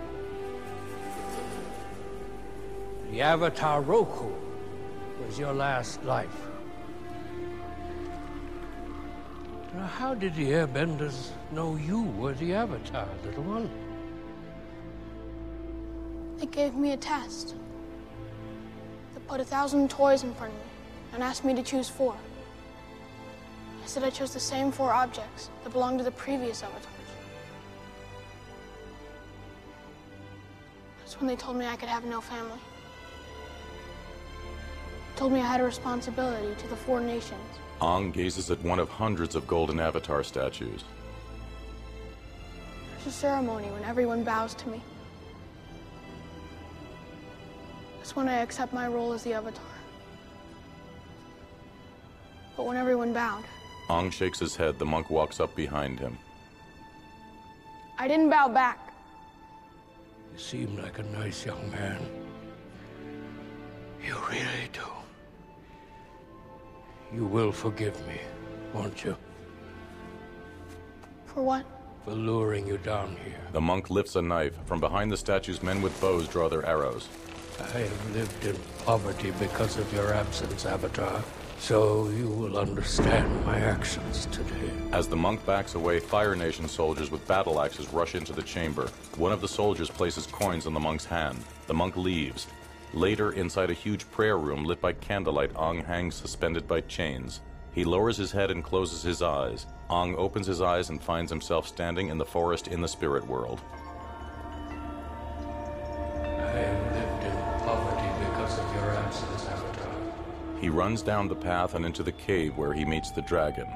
H: The Avatar Roku was your last life. Now, how did the Airbenders know you were the Avatar, little one?
E: They gave me a test. They put a thousand toys in front of me and asked me to choose four. I said I chose the same four objects that belonged to the previous avatars. That's when they told me I could have no family. They told me I had a responsibility to the four nations.
A: Ang gazes at one of hundreds of golden avatar statues.
E: There's a ceremony when everyone bows to me. That's when I accept my role as the Avatar. But when everyone bowed,
A: Ang shakes his head. The monk walks up behind him.
E: I didn't bow back.
H: You seem like a nice young man. You really do. You will forgive me, won't you?
E: For what?
H: For luring you down here.
A: The monk lifts a knife. From behind the statues, men with bows draw their arrows.
H: I have lived in poverty because of your absence, Avatar. So you will understand my actions today.
A: As the monk backs away, Fire Nation soldiers with battle axes rush into the chamber. One of the soldiers places coins on the monk's hand. The monk leaves. Later, inside a huge prayer room lit by candlelight, Ang hangs suspended by chains. He lowers his head and closes his eyes. Ang opens his eyes and finds himself standing in the forest in the spirit world.
H: I have lived in poverty because of your absence, Avatar.
A: He runs down the path and into the cave where he meets the dragon.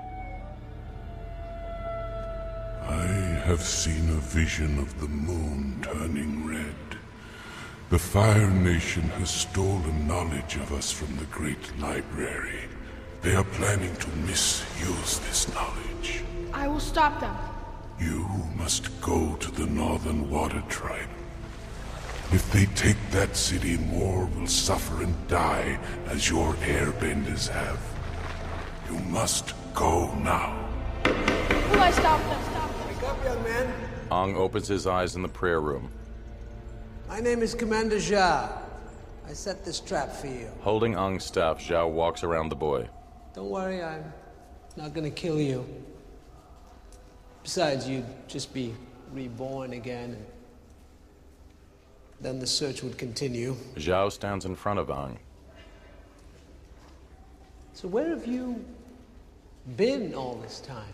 V: I have seen a vision of the moon turning red. The Fire Nation has stolen knowledge of us from the Great Library. They are planning to misuse this knowledge.
E: I will stop them.
V: You must go to the Northern Water Tribe. If they take that city, more will suffer and die as your airbenders have. You must go now.
E: Will I stop them? Stop them.
L: Wake up, young man.
A: Ang opens his eyes in the prayer room.
L: My name is Commander Zhao. I set this trap for you.
A: Holding Ang's staff, Zhao walks around the boy.
L: Don't worry, I'm not gonna kill you. Besides, you'd just be reborn again, and then the search would continue.
A: Zhao stands in front of Ang.
L: So where have you been all this time?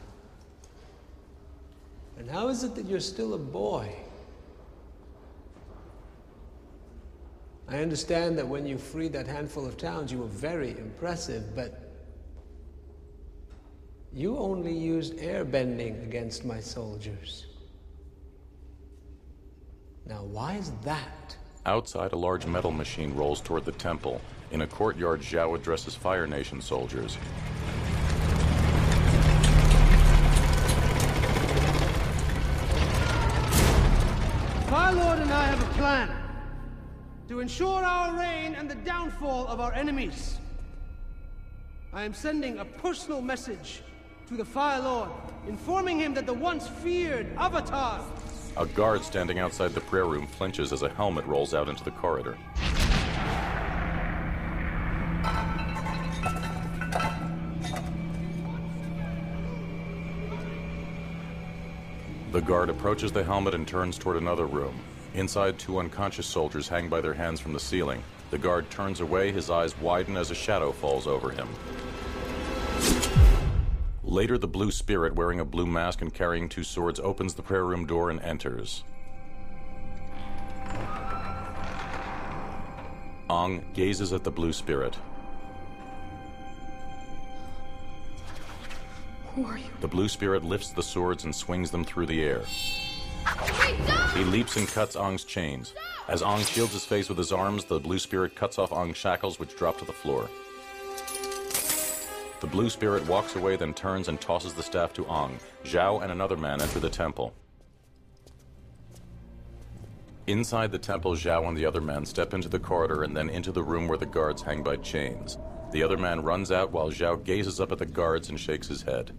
L: And how is it that you're still a boy? I understand that when you freed that handful of towns, you were very impressive, but you only used airbending against my soldiers. Now, why is that?
A: Outside, a large metal machine rolls toward the temple. In a courtyard, Zhao addresses Fire Nation soldiers.
M: Fire Lord and I have a plan to ensure our reign and the downfall of our enemies. I am sending a personal message to the Fire Lord, informing him that the once feared Avatar...
A: A guard standing outside the prayer room flinches as a helmet rolls out into the corridor. The guard approaches the helmet and turns toward another room. Inside, two unconscious soldiers hang by their hands from the ceiling. The guard turns away, his eyes widen as a shadow falls over him. Later, the blue spirit, wearing a blue mask and carrying two swords, opens the prayer room door and enters. Ong gazes at the blue spirit.
E: Who are you?
A: The blue spirit lifts the swords and swings them through the air. He leaps and cuts Ong's chains. As Ong shields his face with his arms, the blue spirit cuts off Ong's shackles, which drop to the floor. The blue spirit walks away, then turns and tosses the staff to Ong. Zhao and another man enter the temple. Inside the temple, Zhao and the other man step into the corridor and then into the room where the guards hang by chains. The other man runs out while Zhao gazes up at the guards and shakes his head.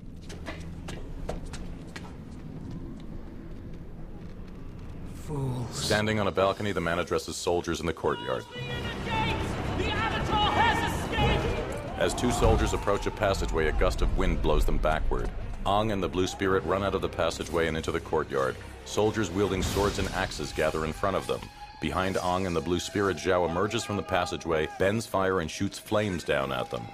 M: Fools.
A: Standing on a balcony, the man addresses soldiers in the courtyard.
Q: The Avatar has escaped!
A: As two soldiers approach a passageway, a gust of wind blows them backward. Ong and the blue spirit run out of the passageway and into the courtyard. Soldiers wielding swords and axes gather in front of them. Behind Ong and the blue spirit, Zhao emerges from the passageway, bends fire, and shoots flames down at them.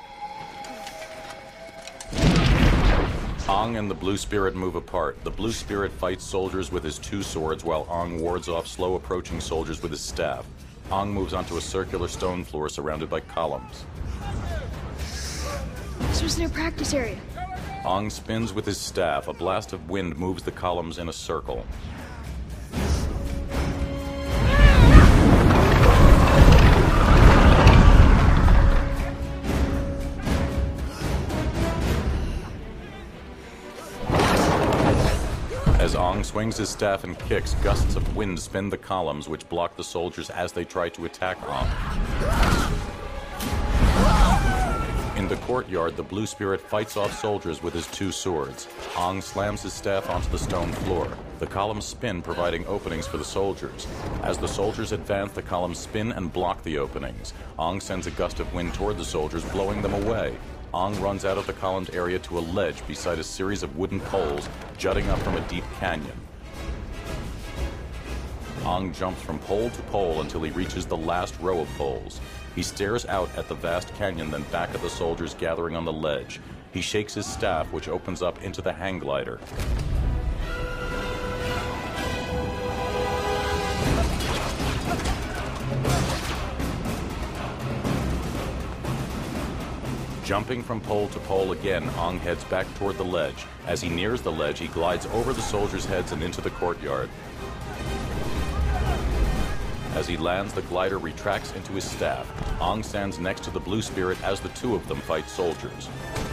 A: Ong and the blue spirit move apart. The blue spirit fights soldiers with his two swords, while Ong wards off slow approaching soldiers with his staff. Ong moves onto a circular stone floor surrounded by columns.
E: This was their practice area.
A: Ong spins with his staff. A blast of wind moves the columns in a circle. As Ong swings his staff and kicks, gusts of wind spin the columns, which block the soldiers as they try to attack Ong. In the courtyard, the blue spirit fights off soldiers with his two swords. Ong slams his staff onto the stone floor. The columns spin, providing openings for the soldiers. As the soldiers advance, the columns spin and block the openings. Ong sends a gust of wind toward the soldiers, blowing them away. Ong runs out of the columned area to a ledge beside a series of wooden poles jutting up from a deep canyon. Ong jumps from pole to pole until he reaches the last row of poles. He stares out at the vast canyon, then back at the soldiers gathering on the ledge. He shakes his staff, which opens up into the hang glider. Jumping from pole to pole again, Ong heads back toward the ledge. As he nears the ledge, he glides over the soldiers' heads and into the courtyard. As he lands, the glider retracts into his staff. Ong stands next to the blue spirit as the two of them fight soldiers.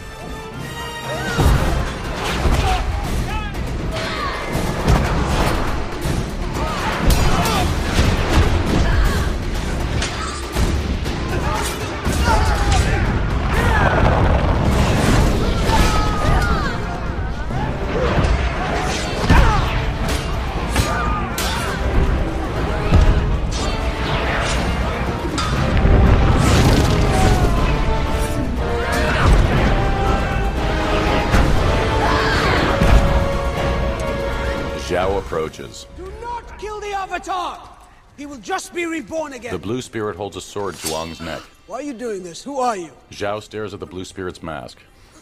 A: Zhao approaches.
M: Do not kill the Avatar! He will just be reborn again.
A: The blue spirit holds a sword to Ong's neck.
M: Why are you doing this? Who are you?
A: Zhao stares at the blue spirit's mask.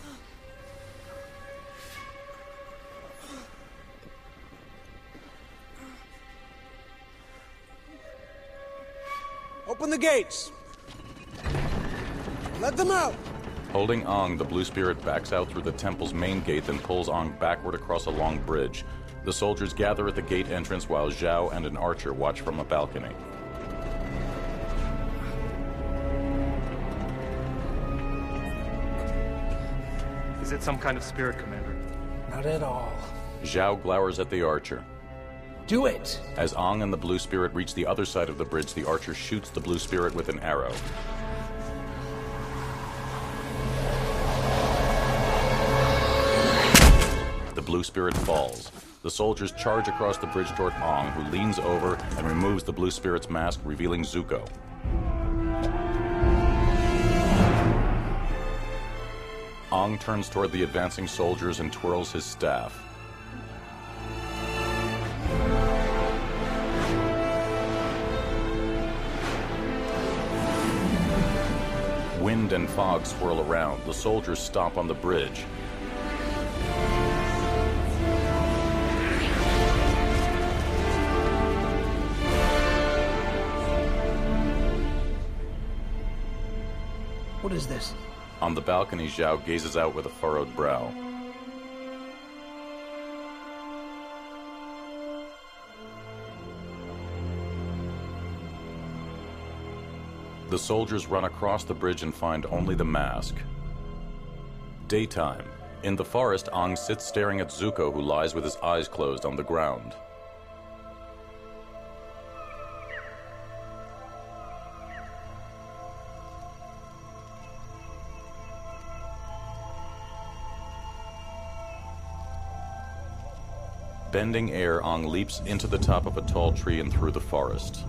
M: Open the gates. Let them out.
A: Holding Ong, the blue spirit backs out through the temple's main gate, then pulls Ong backward across a long bridge. The soldiers gather at the gate entrance while Zhao and an archer watch from a balcony.
D: Is it some kind of spirit, Commander?
L: Not at all.
A: Zhao glowers at the archer.
L: Do it!
A: As Ong and the Blue Spirit reach the other side of the bridge, the archer shoots the Blue Spirit with an arrow. The Blue Spirit falls. The soldiers charge across the bridge toward Ong, who leans over and removes the Blue Spirit's mask, revealing Zuko. Ong turns toward the advancing soldiers and twirls his staff. Wind and fog swirl around. The soldiers stomp on the bridge.
L: What is this?
A: On the balcony, Zhao gazes out with a furrowed brow. The soldiers run across the bridge and find only the mask. Daytime. In the forest, Ong sits staring at Zuko, who lies with his eyes closed on the ground. Bending air, Ong leaps into the top of a tall tree and through the forest.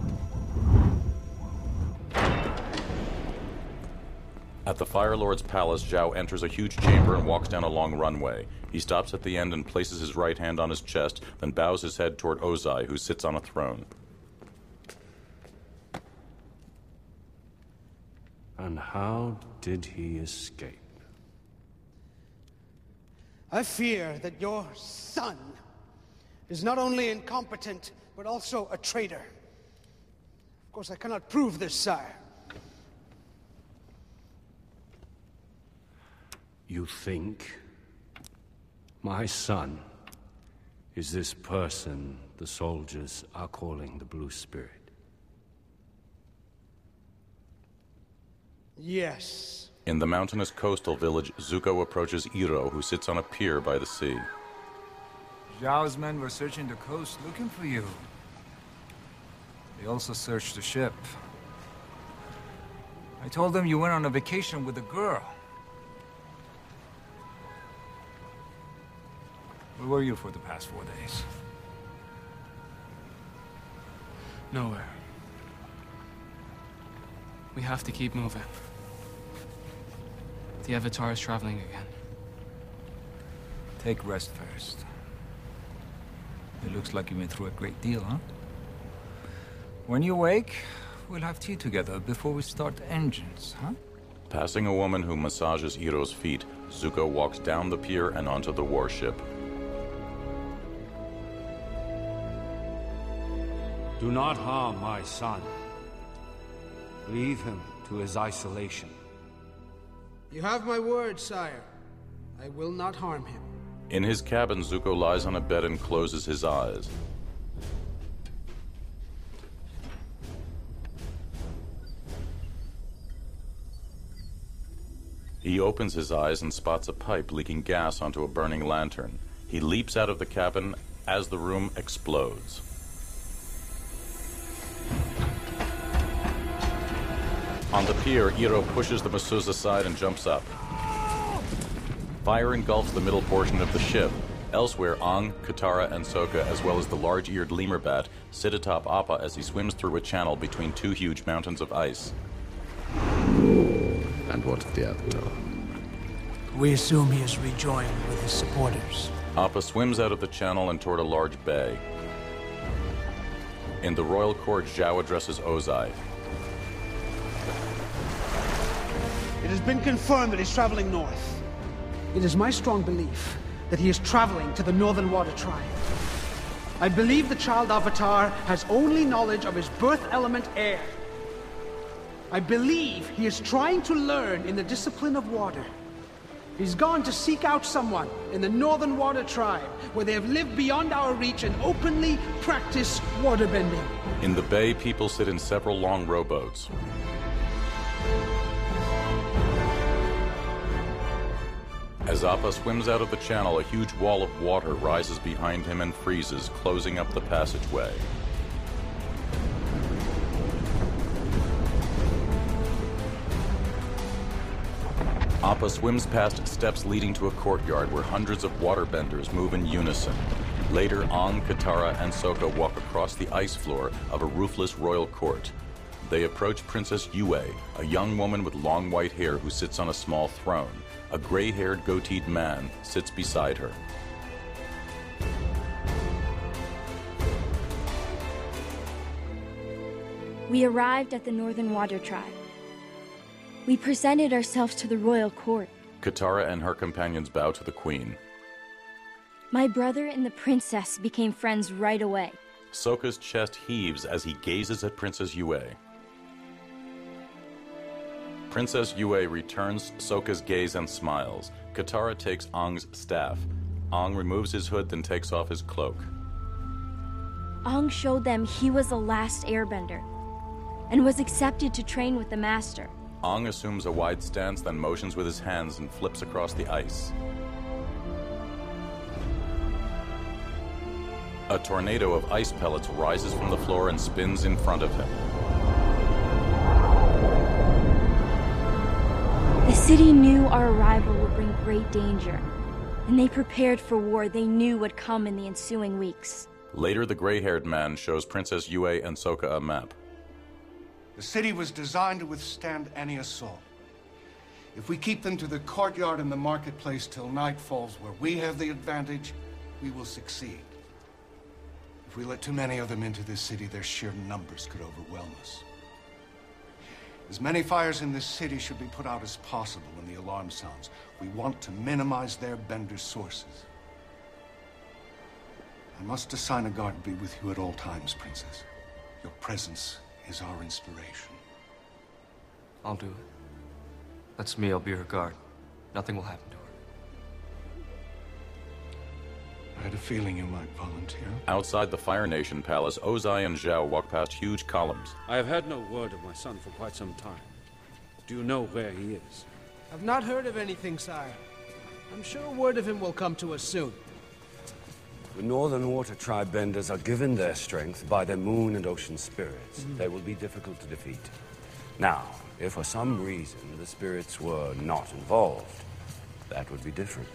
A: At the Fire Lord's palace, Zhao enters a huge chamber and walks down a long runway. He stops at the end and places his right hand on his chest, then bows his head toward Ozai, who sits on a throne.
T: And how did he escape?
M: I fear that your son is not only incompetent, but also a traitor. Of course, I cannot prove this, sire.
T: You think my son is this person the soldiers are calling the Blue Spirit?
M: Yes.
A: In the mountainous coastal village, Zuko approaches Iroh, who sits on a pier by the sea.
F: Zhao's men were searching the coast looking for you. They also searched the ship. I told them you went on a vacation with a girl. Where were you for the past four days?
I: Nowhere. We have to keep moving. The Avatar is traveling again.
F: Take rest first. It looks like you went through a great deal, huh? When you wake, we'll have tea together before we start the engines, huh?
A: Passing a woman who massages Iroh's feet, Zuko walks down the pier and onto the warship.
T: Do not harm my son. Leave him to his isolation.
M: You have my word, sire. I will not harm him.
A: In his cabin, Zuko lies on a bed and closes his eyes. He opens his eyes and spots a pipe leaking gas onto a burning lantern. He leaps out of the cabin as the room explodes. On the pier, Iroh pushes the masseuse aside and jumps up. Fire engulfs the middle portion of the ship. Elsewhere, Ong, Katara, and Sokka, as well as the large-eared lemur bat, sit atop Appa as he swims through a channel between two huge mountains of ice.
T: And what of the Avatar?
L: We assume he is rejoined with his supporters.
A: Appa swims out of the channel and toward a large bay. In the royal court, Zhao addresses Ozai.
M: It has been confirmed that he's traveling north. It is my strong belief that he is traveling to the Northern Water Tribe. I believe the child Avatar has only knowledge of his birth element, air. I believe he is trying to learn in the discipline of water. He's gone to seek out someone in the Northern Water Tribe, where they have lived beyond our reach and openly practice waterbending.
A: In the bay, people sit in several long rowboats. As Appa swims out of the channel, a huge wall of water rises behind him and freezes, closing up the passageway. Appa swims past steps leading to a courtyard where hundreds of waterbenders move in unison. Later, Aang, Katara, and Sokka walk across the ice floor of a roofless royal court. They approach Princess Yue, a young woman with long white hair who sits on a small throne. A gray-haired, goateed man sits beside her.
B: We arrived at the Northern Water Tribe. We presented ourselves to the royal court.
A: Katara and her companions bow to the queen.
B: My brother and the princess became friends right away.
A: Sokka's chest heaves as he gazes at Princess Yue. Princess Yue returns Sokka's gaze and smiles. Katara takes Aang's staff. Aang removes his hood, then takes off his cloak.
B: Aang showed them he was the last airbender and was accepted to train with the master.
A: Aang assumes a wide stance, then motions with his hands and flips across the ice. A tornado of ice pellets rises from the floor and spins in front of him.
B: The city knew our arrival would bring great danger, and they prepared for war they knew would come in the ensuing weeks.
A: Later, the gray-haired man shows Princess Yue and Sokka a map.
G: The city was designed to withstand any assault. If we keep them to the courtyard and the marketplace till night falls, where we have the advantage, we will succeed. If we let too many of them into this city, their sheer numbers could overwhelm us. As many fires in this city should be put out as possible when the alarm sounds. We want to minimize their bender sources. I must assign a guard to be with you at all times, Princess. Your presence is our inspiration.
D: I'll do it. That's me, I'll be her guard. Nothing will happen to her.
G: I had a feeling you might volunteer.
A: Outside the Fire Nation palace, Ozai and Zhao walk past huge columns.
J: I have had no word of my son for quite some time. Do you know where he is?
M: I've not heard of anything, sire. I'm sure word of him will come to us soon.
T: The Northern Water Tribe benders are given their strength by their moon and ocean spirits. Mm. They will be difficult to defeat. Now, if for some reason the spirits were not involved, that would be different.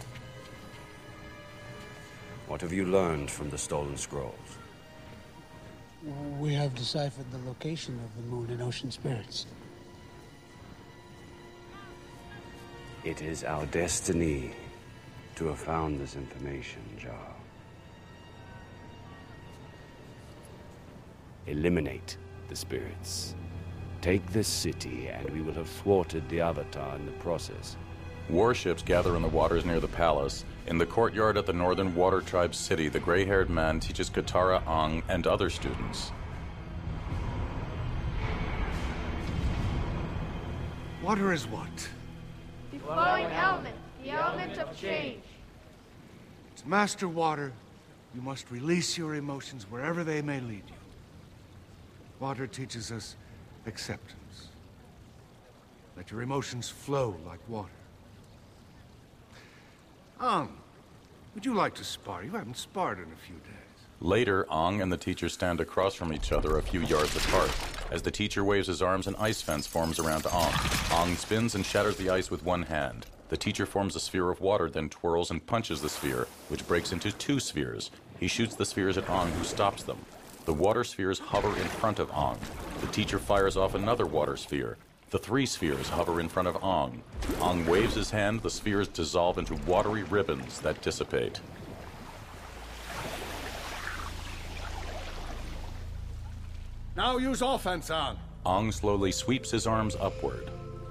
T: What have you learned from the stolen scrolls?
L: We have deciphered the location of the moon and ocean spirits.
T: It is our destiny to have found this information, Zhao. Eliminate the spirits. Take this city, and we will have thwarted the Avatar in the process.
A: Warships gather in the waters near the palace. In the courtyard at the Northern Water Tribe city, the gray-haired man teaches Katara, Aang, and other students.
G: Water is what?
E: The flowing element, the element of change.
G: To master water, you must release your emotions wherever they may lead you. Water teaches us acceptance. Let your emotions flow like water. Aang, would you like to spar? You haven't sparred in a few days.
A: Later, Aang and the teacher stand across from each other a few yards apart. As the teacher waves his arms, an ice fence forms around Aang. Aang spins and shatters the ice with one hand. The teacher forms a sphere of water, then twirls and punches the sphere, which breaks into two spheres. He shoots the spheres at Aang, who stops them. The water spheres hover in front of Aang. The teacher fires off another water sphere. The three spheres hover in front of Aang. Aang waves his hand, the spheres dissolve into watery ribbons that dissipate.
G: Now use offense, Aang.
A: Aang slowly sweeps his arms upward.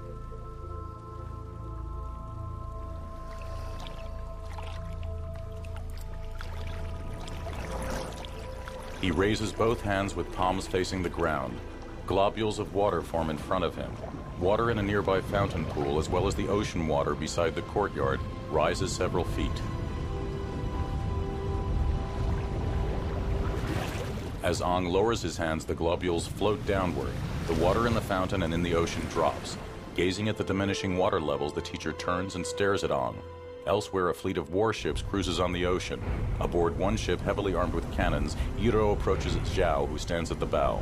A: He raises both hands with palms facing the ground. Globules of water form in front of him. Water in a nearby fountain pool, as well as the ocean water beside the courtyard, rises several feet. As Aang lowers his hands, the globules float downward. The water in the fountain and in the ocean drops. Gazing at the diminishing water levels, the teacher turns and stares at Ong. Elsewhere, a fleet of warships cruises on the ocean. Aboard one ship heavily armed with cannons, Iro approaches Zhao, who stands at the bow.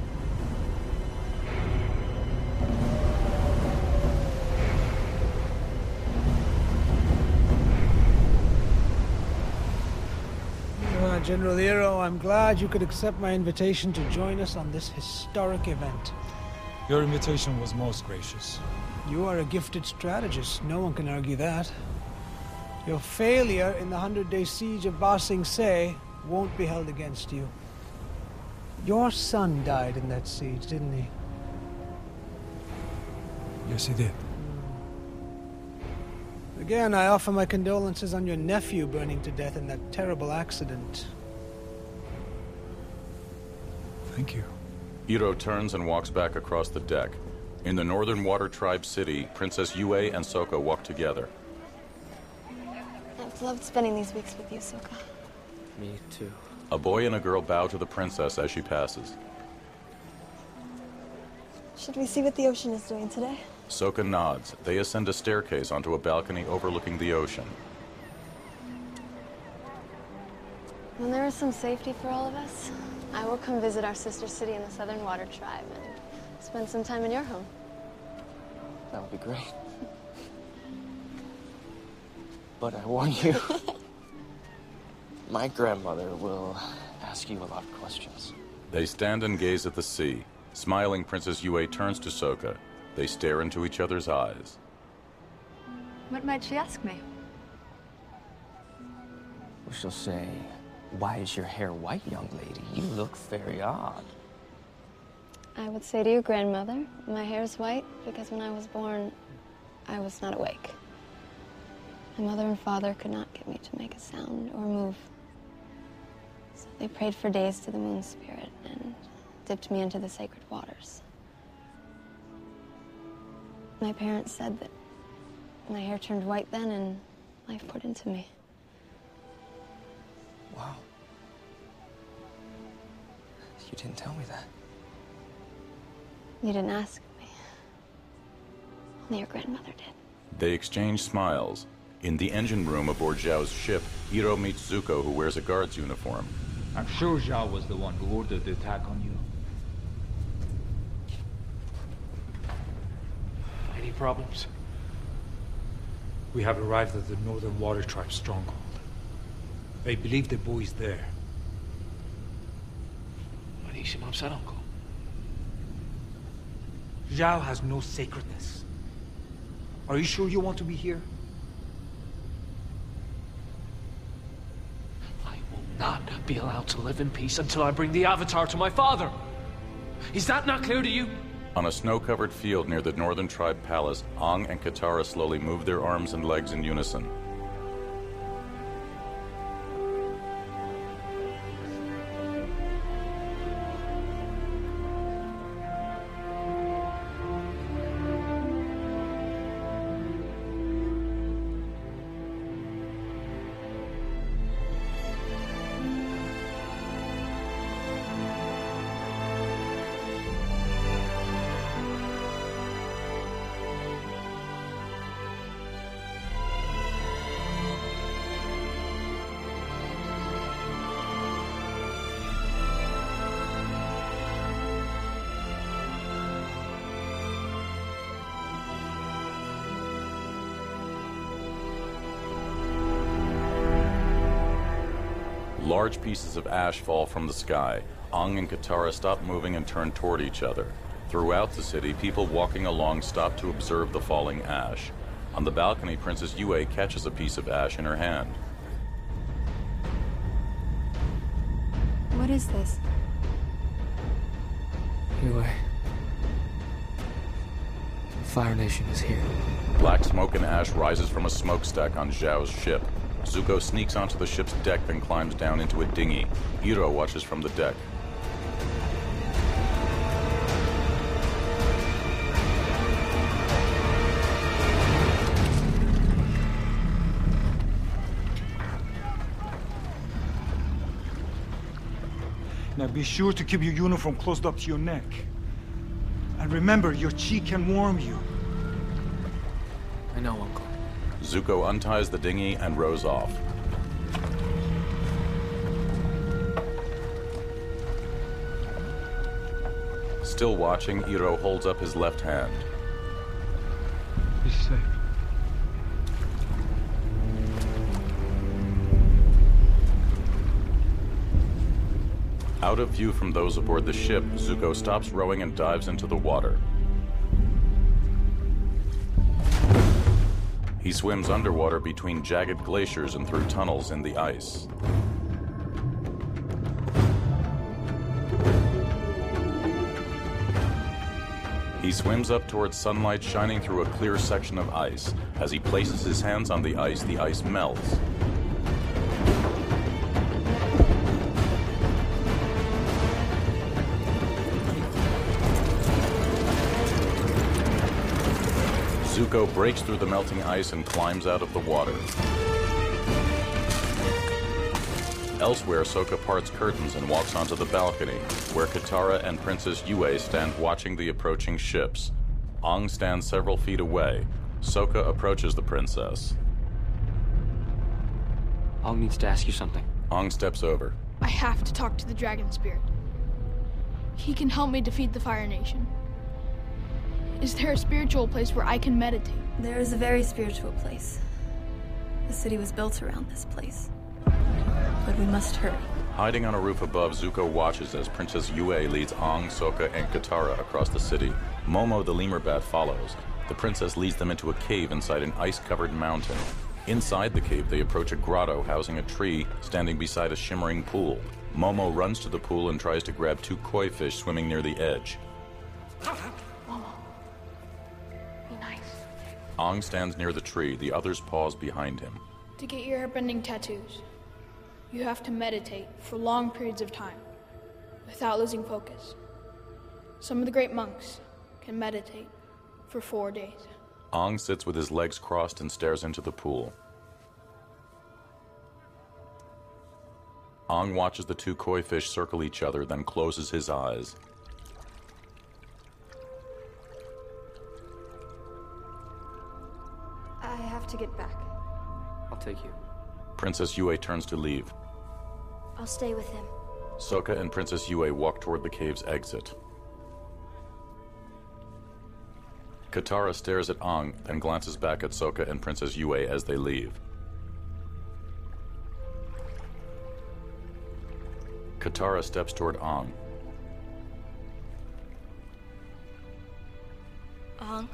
L: Uh, General Iro, I'm glad you could accept my invitation to join us on this historic event.
F: Your invitation was most gracious.
L: You are a gifted strategist. No one can argue that. Your failure in the Hundred-Day Siege of Ba Sing Se won't be held against you. Your son died in that siege, didn't he?
F: Yes, he did.
L: Again, I offer my condolences on your nephew burning to death in that terrible accident.
F: Thank you.
A: Iro turns and walks back across the deck. In the Northern Water Tribe city, Princess Yue and Sokka walk together.
B: I've loved spending these weeks with you, Sokka.
D: Me too.
A: A boy and a girl bow to the princess as she passes.
B: Should we see what the ocean is doing today?
A: Sokka nods. They ascend a staircase onto a balcony overlooking the ocean.
B: When there is some safety for all of us, I will come visit our sister city in the Southern Water Tribe and spend some time in your home.
C: That would be great. But I warn you, my grandmother will ask you a lot of questions.
A: They stand and gaze at the sea. Smiling, Princess Yue turns to Sokka. They stare into each other's eyes.
B: What might she ask me?
C: She'll say, "Why is your hair white, young lady? You look very odd."
B: I would say to your grandmother, my hair is white because when I was born, I was not awake. My mother and father could not get me to make a sound or move. So they prayed for days to the moon spirit and dipped me into the sacred waters. My parents said that my hair turned white then and life poured into me.
C: Wow. You didn't tell me that.
B: You didn't ask me. Only your grandmother did.
A: They exchange smiles. In the engine room aboard Zhao's ship, Iro meets Zuko, who wears a guard's uniform.
F: I'm sure Zhao was the one who ordered the attack on you.
I: Any problems?
F: We have arrived at the Northern Water Tribe stronghold. They believe the boy's there.
I: Manishim upset, Uncle.
F: Zhao has no sacredness. Are you sure you want to be here?
I: I will not be allowed to live in peace until I bring the Avatar to my father. Is that not clear to you?
A: On a snow-covered field near the Northern Tribe Palace, Ong and Katara slowly move their arms and legs in unison. Large pieces of ash fall from the sky. Ong and Katara stop moving and turn toward each other. Throughout the city, people walking along stop to observe the falling ash. On the balcony, Princess Yue catches a piece of ash in her hand.
B: What is this?
I: Yue. The Fire Nation is here.
A: Black smoke and ash rises from a smokestack on Zhao's ship. Zuko sneaks onto the ship's deck, then climbs down into a dinghy. Iro watches from the deck.
F: Now be sure to keep your uniform closed up to your neck. And remember, your chi can warm you.
I: know, Uncle.
A: Zuko unties the dinghy and rows off. Still watching, Iroh holds up his left hand.
I: He's safe.
A: Out of view from those aboard the ship, Zuko stops rowing and dives into the water. He swims underwater between jagged glaciers and through tunnels in the ice. He swims up towards sunlight shining through a clear section of ice. As he places his hands on the ice, the ice melts. Zuko breaks through the melting ice and climbs out of the water. Elsewhere, Sokka parts curtains and walks onto the balcony, where Katara and Princess Yue stand watching the approaching ships. Aang stands several feet away. Sokka approaches the princess.
D: Aang needs to ask you something.
A: Aang steps over.
E: I have to talk to the Dragon Spirit. He can help me defeat the Fire Nation. Is there a spiritual place where I can meditate?
B: There is a very spiritual place. The city was built around this place. But we must hurry.
A: Hiding on a roof above, Zuko watches as Princess Yue leads Aang, Sokka, and Katara across the city. Momo the lemur bat follows. The princess leads them into a cave inside an ice-covered mountain. Inside the cave, they approach a grotto housing a tree standing beside a shimmering pool. Momo runs to the pool and tries to grab two koi fish swimming near the edge.
K: Momo, be nice.
A: Aang stands near the tree. The others pause behind him.
E: To get your airbending tattoos, you have to meditate for long periods of time, without losing focus. Some of the great monks can meditate for four days.
A: Aang sits with his legs crossed and stares into the pool. Aang watches the two koi fish circle each other, then closes his eyes.
B: I have to get back.
D: I'll take you.
A: Princess Yue turns to leave.
B: I'll stay with him.
A: Sokka and Princess Yue walk toward the cave's exit. Katara stares at Aang, then glances back at Sokka and Princess Yue as they leave. Katara steps toward Aang.
B: Aang?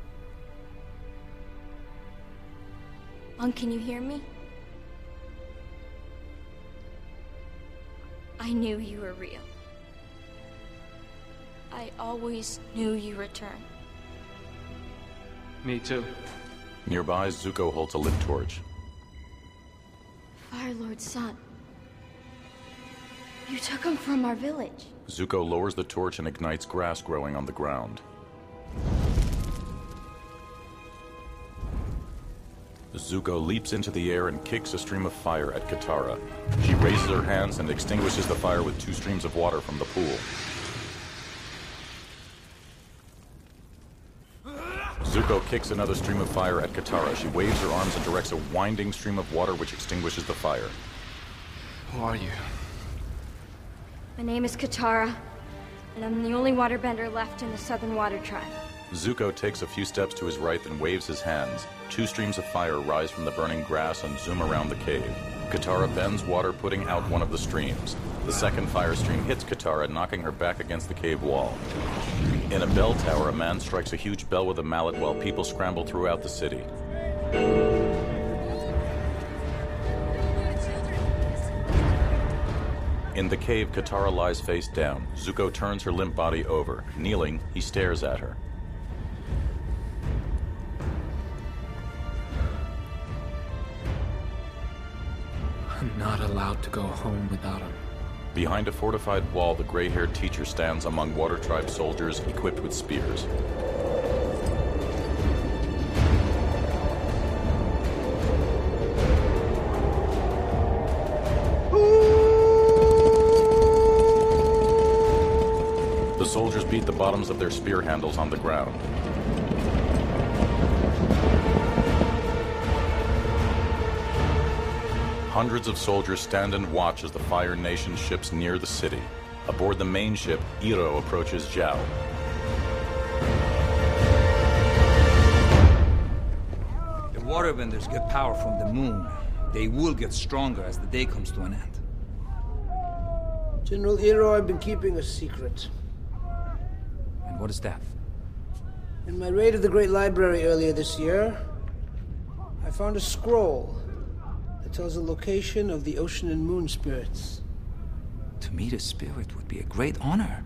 B: Aang, can you hear me? I knew you were real. I always knew you returned.
I: Me too.
A: Nearby, Zuko holds a lit torch.
B: Fire Lord's son. You took him from our village.
A: Zuko lowers the torch and ignites grass growing on the ground. Zuko leaps into the air and kicks a stream of fire at Katara. She raises her hands and extinguishes the fire with two streams of water from the pool. Zuko kicks another stream of fire at Katara. She waves her arms and directs a winding stream of water which extinguishes the fire.
I: Who are you?
B: My name is Katara, and I'm the only waterbender left in the Southern Water Tribe.
A: Zuko takes a few steps to his right, then waves his hands. Two streams of fire rise from the burning grass and zoom around the cave. Katara bends water, putting out one of the streams. The second fire stream hits Katara, knocking her back against the cave wall. In a bell tower, a man strikes a huge bell with a mallet while people scramble throughout the city. In the cave, Katara lies face down. Zuko turns her limp body over. Kneeling, he stares at her.
I: I'm not allowed to go home without him.
A: Behind a fortified wall, the gray-haired teacher stands among Water Tribe soldiers equipped with spears. The soldiers beat the bottoms of their spear handles on the ground. Hundreds of soldiers stand and watch as the Fire Nation ships near the city. Aboard the main ship, Iroh approaches Zhao.
F: The waterbenders get power from the moon. They will get stronger as the day comes to an end.
M: General Iroh, I've been keeping a secret.
F: And what is that?
M: In my raid of the Great Library earlier this year, I found a scroll that tells the location of the ocean and moon spirits.
F: To meet a spirit would be a great honor.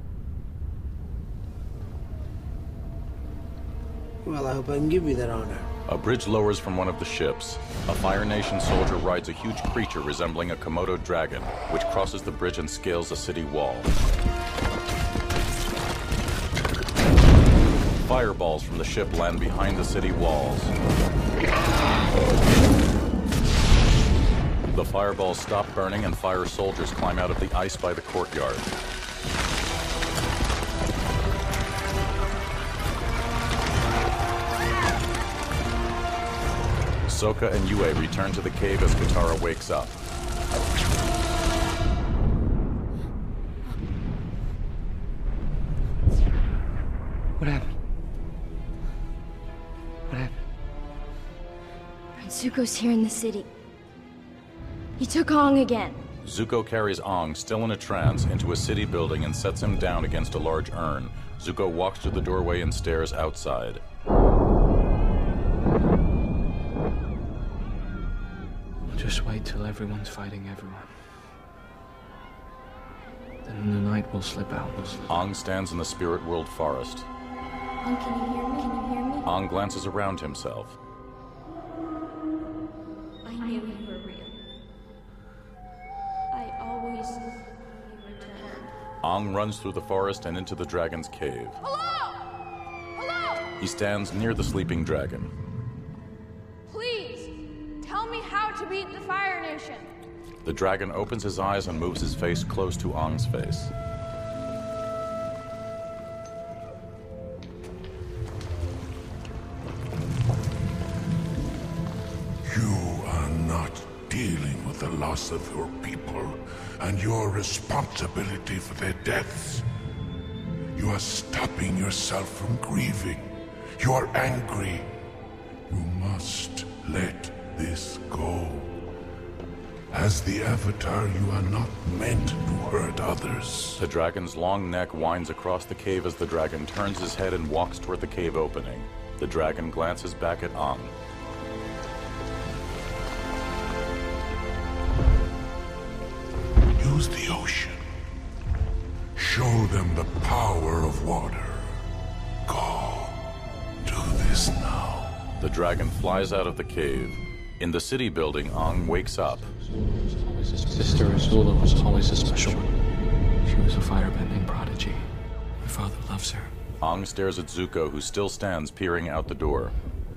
M: Well, I hope I can give you that honor.
A: A bridge lowers from one of the ships. A Fire Nation soldier rides a huge creature resembling a Komodo dragon, which crosses the bridge and scales a city wall. Fireballs from the ship land behind the city walls. The fireballs stop burning and fire soldiers climb out of the ice by the courtyard. Sokka and Yue return to the cave as Katara wakes up.
C: What happened? What happened?
B: Prince Zuko's here in the city. He took Aang again.
A: Zuko carries Aang, still in a trance, into a city building and sets him down against a large urn. Zuko walks to the doorway and stares outside.
I: Just wait till everyone's fighting everyone. Then the night will slip out. Will slip.
A: Aang stands in the spirit world forest.
B: Aang, can you hear me? Can you hear me?
A: Aang glances around himself.
K: I knew you were real. I always knew you returned.
A: Aang runs through the forest and into the dragon's cave.
E: Hello! Hello!
A: He stands near the sleeping dragon.
E: Please, tell me how to beat the Fire Nation.
A: The dragon opens his eyes and moves his face close to Aang's face.
V: You are not dealing with the loss of your people and your responsibility for their deaths. You are stopping yourself from grieving. You are angry. You must let this go. As the Avatar, you are not meant to hurt others.
A: The dragon's long neck winds across the cave as the dragon turns his head and walks toward the cave opening. The dragon glances back at Aang.
V: Use the ocean. Show them the power of water. Go. Do this now.
A: The dragon flies out of the cave. In the city building, Aang wakes up.
I: Sister Azula was always a special one. She was a firebending prodigy. My father loves her.
A: Aang stares at Zuko, who still stands peering out the door.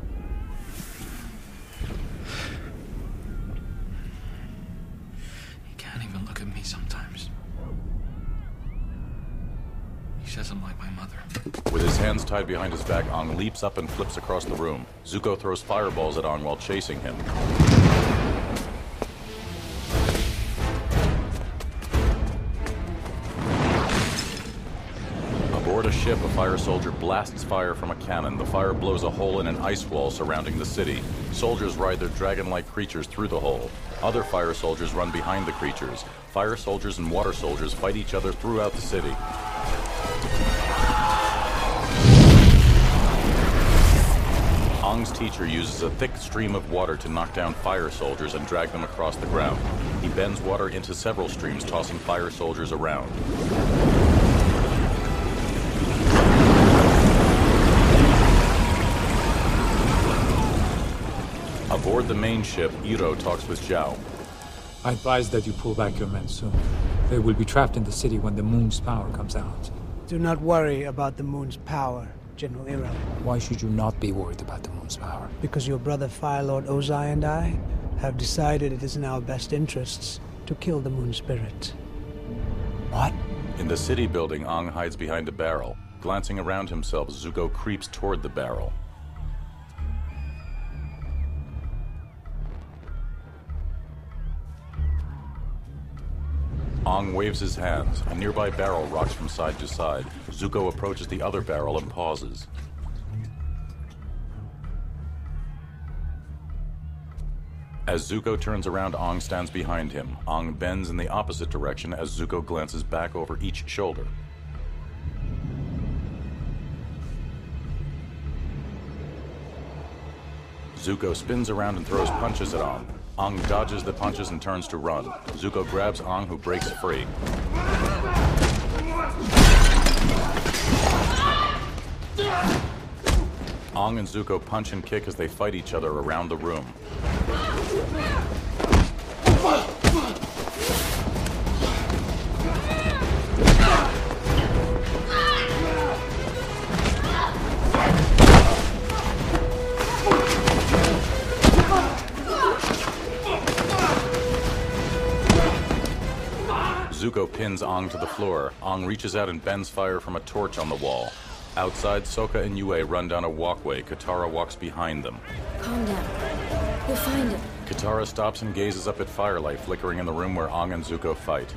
I: He can't even look at me sometimes. He says I'm like my mother.
A: With his hands tied behind his back, Aang leaps up and flips across the room. Zuko throws fireballs at Aang while chasing him. Aboard a ship, a fire soldier blasts fire from a cannon. The fire blows a hole in an ice wall surrounding the city. Soldiers ride their dragon-like creatures through the hole. Other fire soldiers run behind the creatures. Fire soldiers and water soldiers fight each other throughout the city. Aang's teacher uses a thick stream of water to knock down fire soldiers and drag them across the ground. He bends water into several streams, tossing fire soldiers around. Aboard the main ship, Iroh talks with Zhao.
N: I advise that you pull back your men soon. They will be trapped in the city when the moon's power comes out.
L: Do not worry about the moon's power, General Iroh.
N: Why should you not be worried about the moon's power?
L: Because your brother Fire Lord Ozai and I have decided it is in our best interests to kill the moon spirit.
N: What?
A: In the city building, Aang hides behind a barrel. Glancing around himself, Zuko creeps toward the barrel. Ong waves his hands. A nearby barrel rocks from side to side. Zuko approaches the other barrel and pauses. As Zuko turns around, Ong stands behind him. Ong bends in the opposite direction as Zuko glances back over each shoulder. Zuko spins around and throws punches at Ong. Ong dodges the punches and turns to run. Zuko grabs Ong, who breaks free. Ong and Zuko punch and kick as they fight each other around the room. Zuko pins Ong to the floor. Ong reaches out and bends fire from a torch on the wall. Outside, Sokka and Yue run down a walkway. Katara walks behind them.
B: Calm down. You'll find him.
A: Katara stops and gazes up at firelight flickering in the room where Ong and Zuko fight.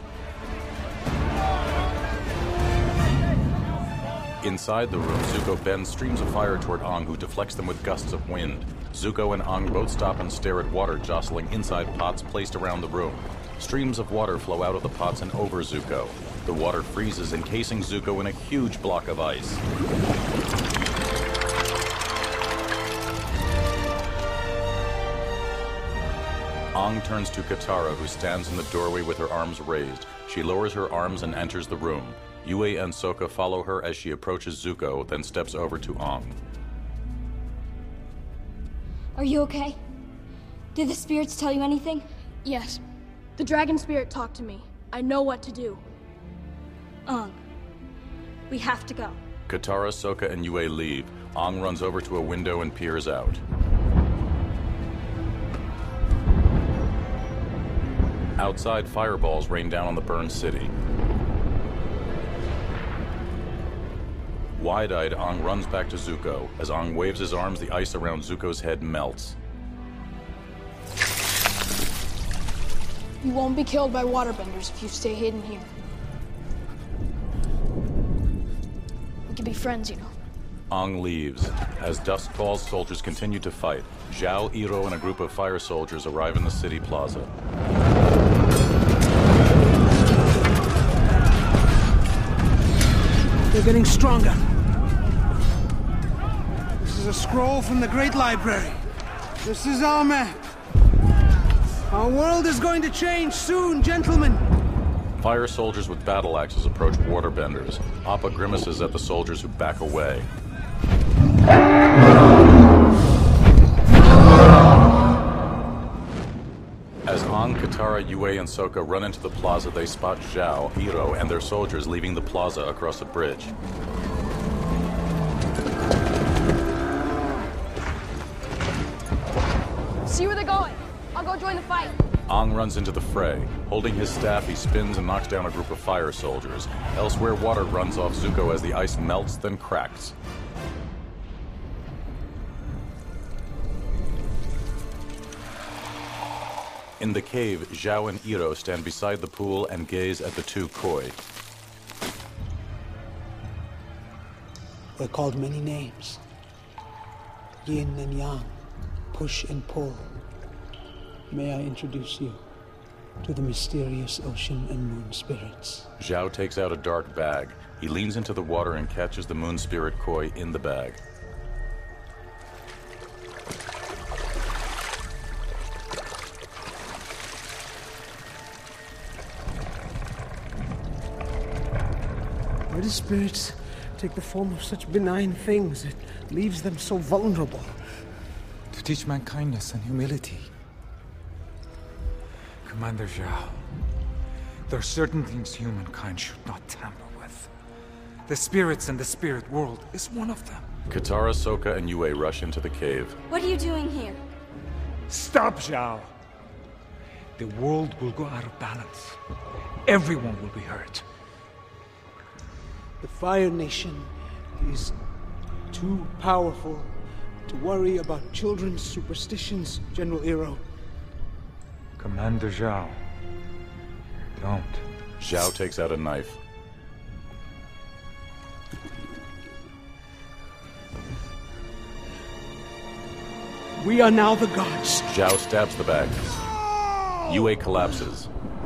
A: Inside the room, Zuko bends streams of fire toward Ong, who deflects them with gusts of wind. Zuko and Ong both stop and stare at water jostling inside pots placed around the room. Streams of water flow out of the pots and over Zuko. The water freezes, encasing Zuko in a huge block of ice. Ong turns to Katara, who stands in the doorway with her arms raised. She lowers her arms and enters the room. Yue and Sokka follow her as she approaches Zuko, then steps over to Ong.
E: Are you okay? Did the spirits tell you anything? Yes. The dragon spirit talked to me. I know what to do. Ong, we have to go.
A: Katara, Sokka, and Yue leave. Ong runs over to a window and peers out. Outside, fireballs rain down on the burned city. Wide-eyed, Ong runs back to Zuko. As Ong waves his arms, the ice around Zuko's head melts.
E: You won't be killed by waterbenders if you stay hidden here. We can be friends, you know.
A: Ong leaves. As dusk falls, soldiers continue to fight. Zhao, Iroh, and a group of fire soldiers arrive in the city plaza.
M: They're getting stronger. This is a scroll from the Great Library. This is our map. Our world is going to change soon, gentlemen.
A: Fire soldiers with battle axes approach waterbenders. Appa grimaces at the soldiers who back away. As Ong, Katara, Yue, and Sokka run into the plaza, they spot Zhao, Iroh, and their soldiers leaving the plaza across a bridge.
E: See where they're going. I'll go join the fight.
A: Ong runs into the fray. Holding his staff, he spins and knocks down a group of fire soldiers. Elsewhere, water runs off Zuko as the ice melts, then cracks. In the cave, Zhao and Iroh stand beside the pool and gaze at the two koi.
L: We're called many names. Yin and Yang, push and pull. May I introduce you to the mysterious ocean and moon spirits.
A: Zhao takes out a dark bag. He leans into the water and catches the moon spirit koi in the bag.
L: Why do spirits take the form of such benign things? It leaves them so vulnerable.
F: To teach man kindness and humility. Commander Zhao, there are certain things humankind should not tamper with. The spirits and the spirit world is one of them.
A: Katara, Sokka, and Yue rush into the cave.
B: What are you doing here?
F: Stop, Zhao! The world will go out of balance. Everyone will be hurt.
L: The Fire Nation is too powerful to worry about children's superstitions, General Iroh.
F: Commander Zhao, don't.
A: Zhao takes out a knife.
M: We are now the gods.
A: Zhao stabs the bag. Yue collapses.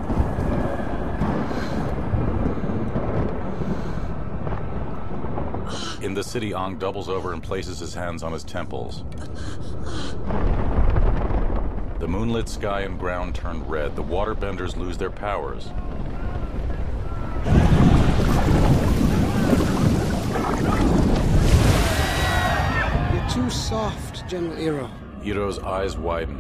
A: In the city, Ang doubles over and places his hands on his temples. The moonlit sky and ground turn red. The waterbenders lose their powers.
M: You're too soft, General Iro.
A: Iroh's eyes widen.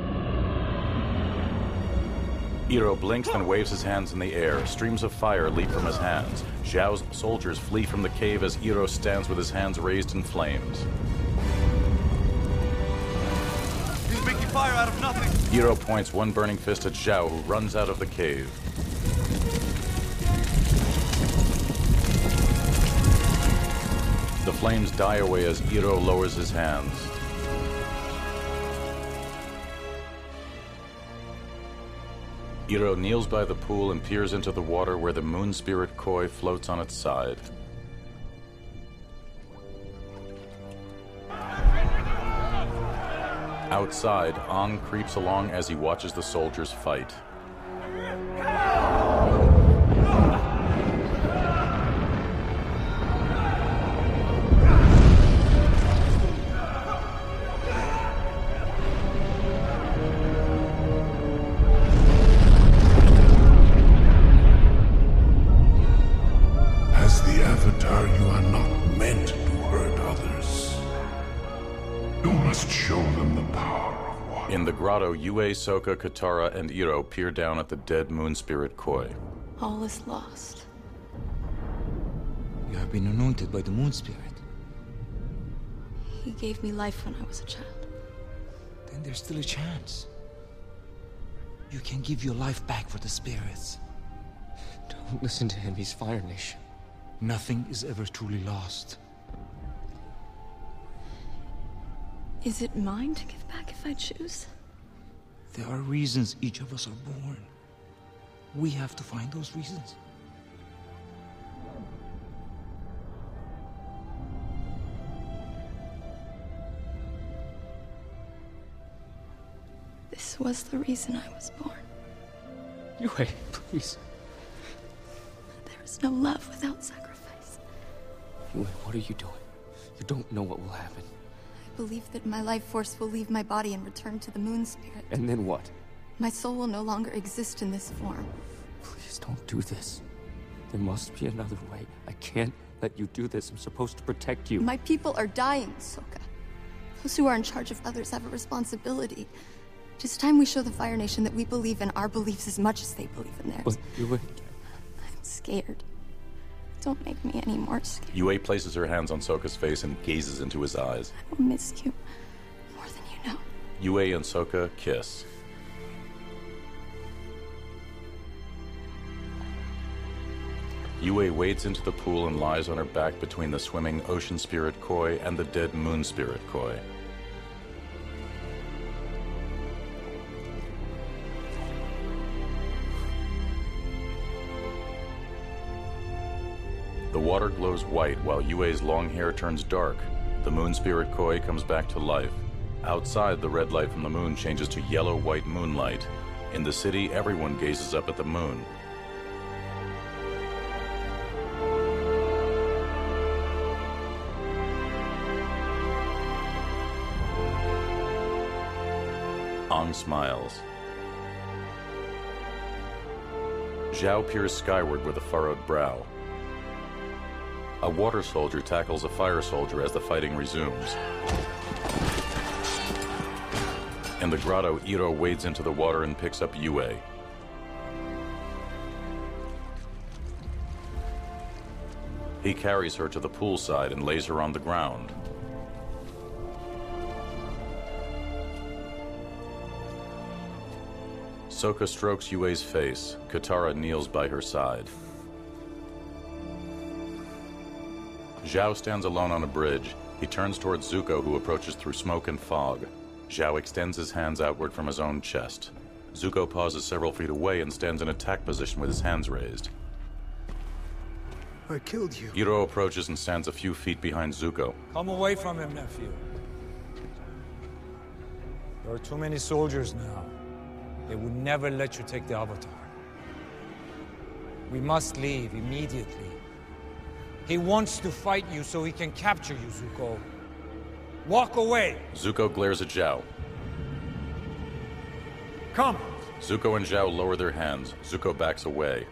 A: Iro blinks and waves his hands in the air. Streams of fire leap from his hands. Zhao's soldiers flee from the cave as Iro stands with his hands raised in flames.
O: He's making fire out of nothing!
A: Iro points one burning fist at Zhao, who runs out of the cave. The flames die away as Iro lowers his hands. Iro kneels by the pool and peers into the water where the moon spirit koi floats on its side. Outside, Ang creeps along as he watches the soldiers fight. Yue, Sokka, Katara, and Iro peer down at the dead moon spirit koi.
P: All is lost.
U: You have been anointed by the moon spirit.
P: He gave me life when I was a child.
U: Then there's still a chance. You can give your life back for the spirits.
D: Don't listen to him, he's Fire Nation.
U: Nothing is ever truly lost.
P: Is it mine to give back if I choose?
U: There are reasons each of us are born. We have to find those reasons.
P: This was the reason I was born.
D: Yue, please.
P: There is no love without sacrifice.
D: Yue, what are you doing? You don't know what will happen.
P: I believe that my life force will leave my body and return to the moon spirit.
D: And then what?
P: My soul will no longer exist in this form.
D: Please don't do this. There must be another way. I can't let you do this. I'm supposed to protect you.
P: My people are dying, Sokka. Those who are in charge of others have a responsibility. It is time we show the Fire Nation that we believe in our beliefs as much as they believe in theirs.
D: But Yue...
P: I'm scared. Don't make me any more scared.
A: Yue places her hands on Sokka's face and gazes into his eyes.
P: I will miss you more than you know.
A: Yue and Sokka kiss. Yue wades into the pool and lies on her back between the swimming ocean spirit koi and the dead moon spirit koi. The water glows white while Yue's long hair turns dark. The moon spirit koi comes back to life. Outside, the red light from the moon changes to yellow-white moonlight. In the city, everyone gazes up at the moon. Ang smiles. Zhao peers skyward with a furrowed brow. A water soldier tackles a fire soldier as the fighting resumes. In the grotto, Iro wades into the water and picks up Yue. He carries her to the poolside and lays her on the ground. Sokka strokes Yue's face. Katara kneels by her side. Zhao stands alone on a bridge. He turns towards Zuko, who approaches through smoke and fog. Zhao extends his hands outward from his own chest. Zuko pauses several feet away and stands in attack position with his hands raised.
L: I killed you.
A: Iroh approaches and stands a few feet behind Zuko.
N: Come away from him, nephew. There are too many soldiers now. They would never let you take the Avatar. We must leave immediately. He wants to fight you so he can capture you, Zuko. Walk away!
A: Zuko glares at Zhao.
N: Come!
A: Zuko and Zhao lower their hands. Zuko backs away.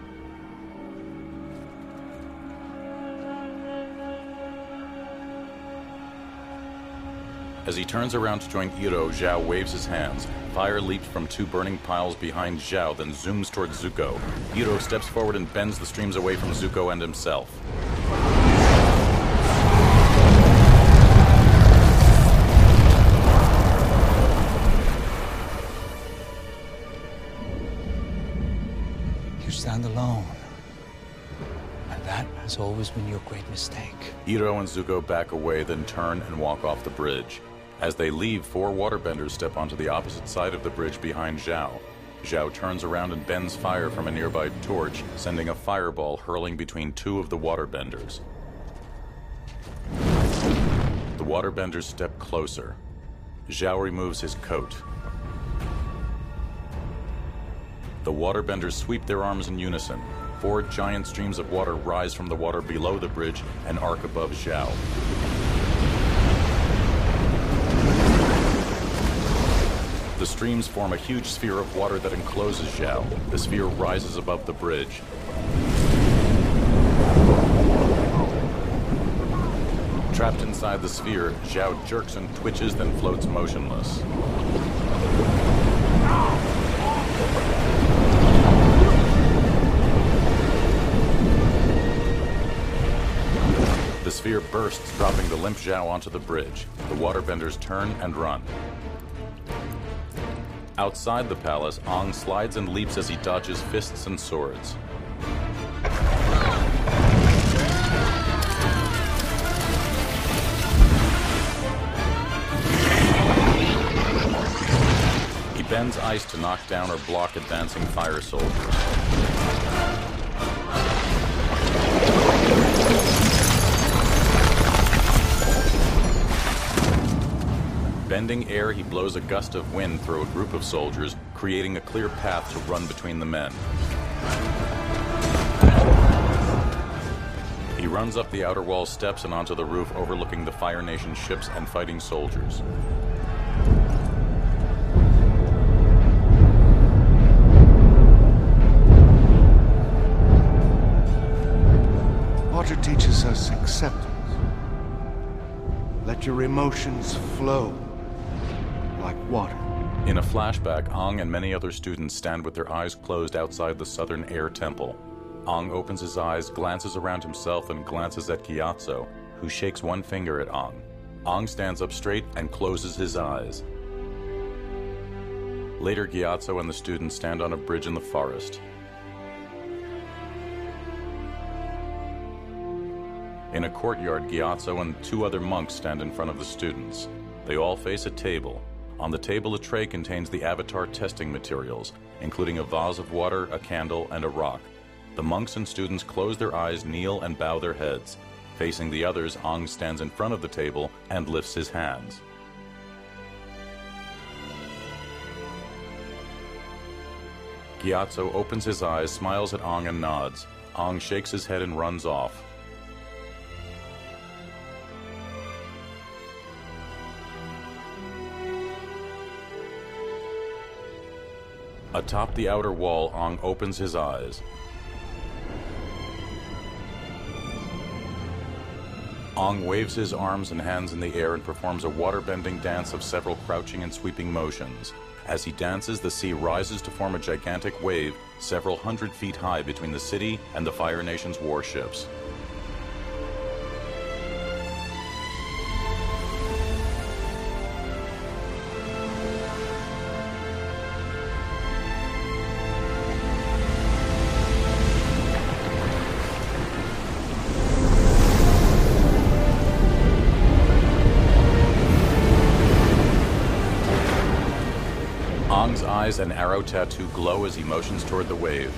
A: As he turns around to join Iroh, Zhao waves his hands. Fire leaps from two burning piles behind Zhao, then zooms towards Zuko. Iroh steps forward and bends the streams away from Zuko and himself.
N: You stand alone. And that has always been your great mistake.
A: Iroh and Zuko back away, then turn and walk off the bridge. As they leave, four waterbenders step onto the opposite side of the bridge behind Zhao. Zhao turns around and bends fire from a nearby torch, sending a fireball hurling between two of the waterbenders. The waterbenders step closer. Zhao removes his coat. The waterbenders sweep their arms in unison. Four giant streams of water rise from the water below the bridge and arc above Zhao. The streams form a huge sphere of water that encloses Zhao. The sphere rises above the bridge. Trapped inside the sphere, Zhao jerks and twitches, then floats motionless. The sphere bursts, dropping the limp Zhao onto the bridge. The waterbenders turn and run. Outside the palace, Aang slides and leaps as he dodges fists and swords. He bends ice to knock down or block advancing fire soldiers. Bending air, he blows a gust of wind through a group of soldiers, creating a clear path to run between the men. He runs up the outer wall steps and onto the roof overlooking the Fire Nation ships and fighting soldiers.
G: Water teaches us acceptance. Let your emotions flow like water.
A: In a flashback, Aang and many other students stand with their eyes closed outside the Southern Air Temple. Aang opens his eyes, glances around himself, and glances at Gyatso, who shakes one finger at Aang. Aang stands up straight and closes his eyes. Later, Gyatso and the students stand on a bridge in the forest. In a courtyard, Gyatso and two other monks stand in front of the students. They all face a table. On the table, a tray contains the Avatar testing materials, including a vase of water, a candle, and a rock. The monks and students close their eyes, kneel, and bow their heads. Facing the others, Aang stands in front of the table and lifts his hands. Gyatso opens his eyes, smiles at Aang, and nods. Aang shakes his head and runs off. Atop the outer wall, Aang opens his eyes. Aang waves his arms and hands in the air and performs a water-bending dance of several crouching and sweeping motions. As he dances, the sea rises to form a gigantic wave several hundred feet high between the city and the Fire Nation's warships. eyes and arrow tattoo glow as he motions toward the wave.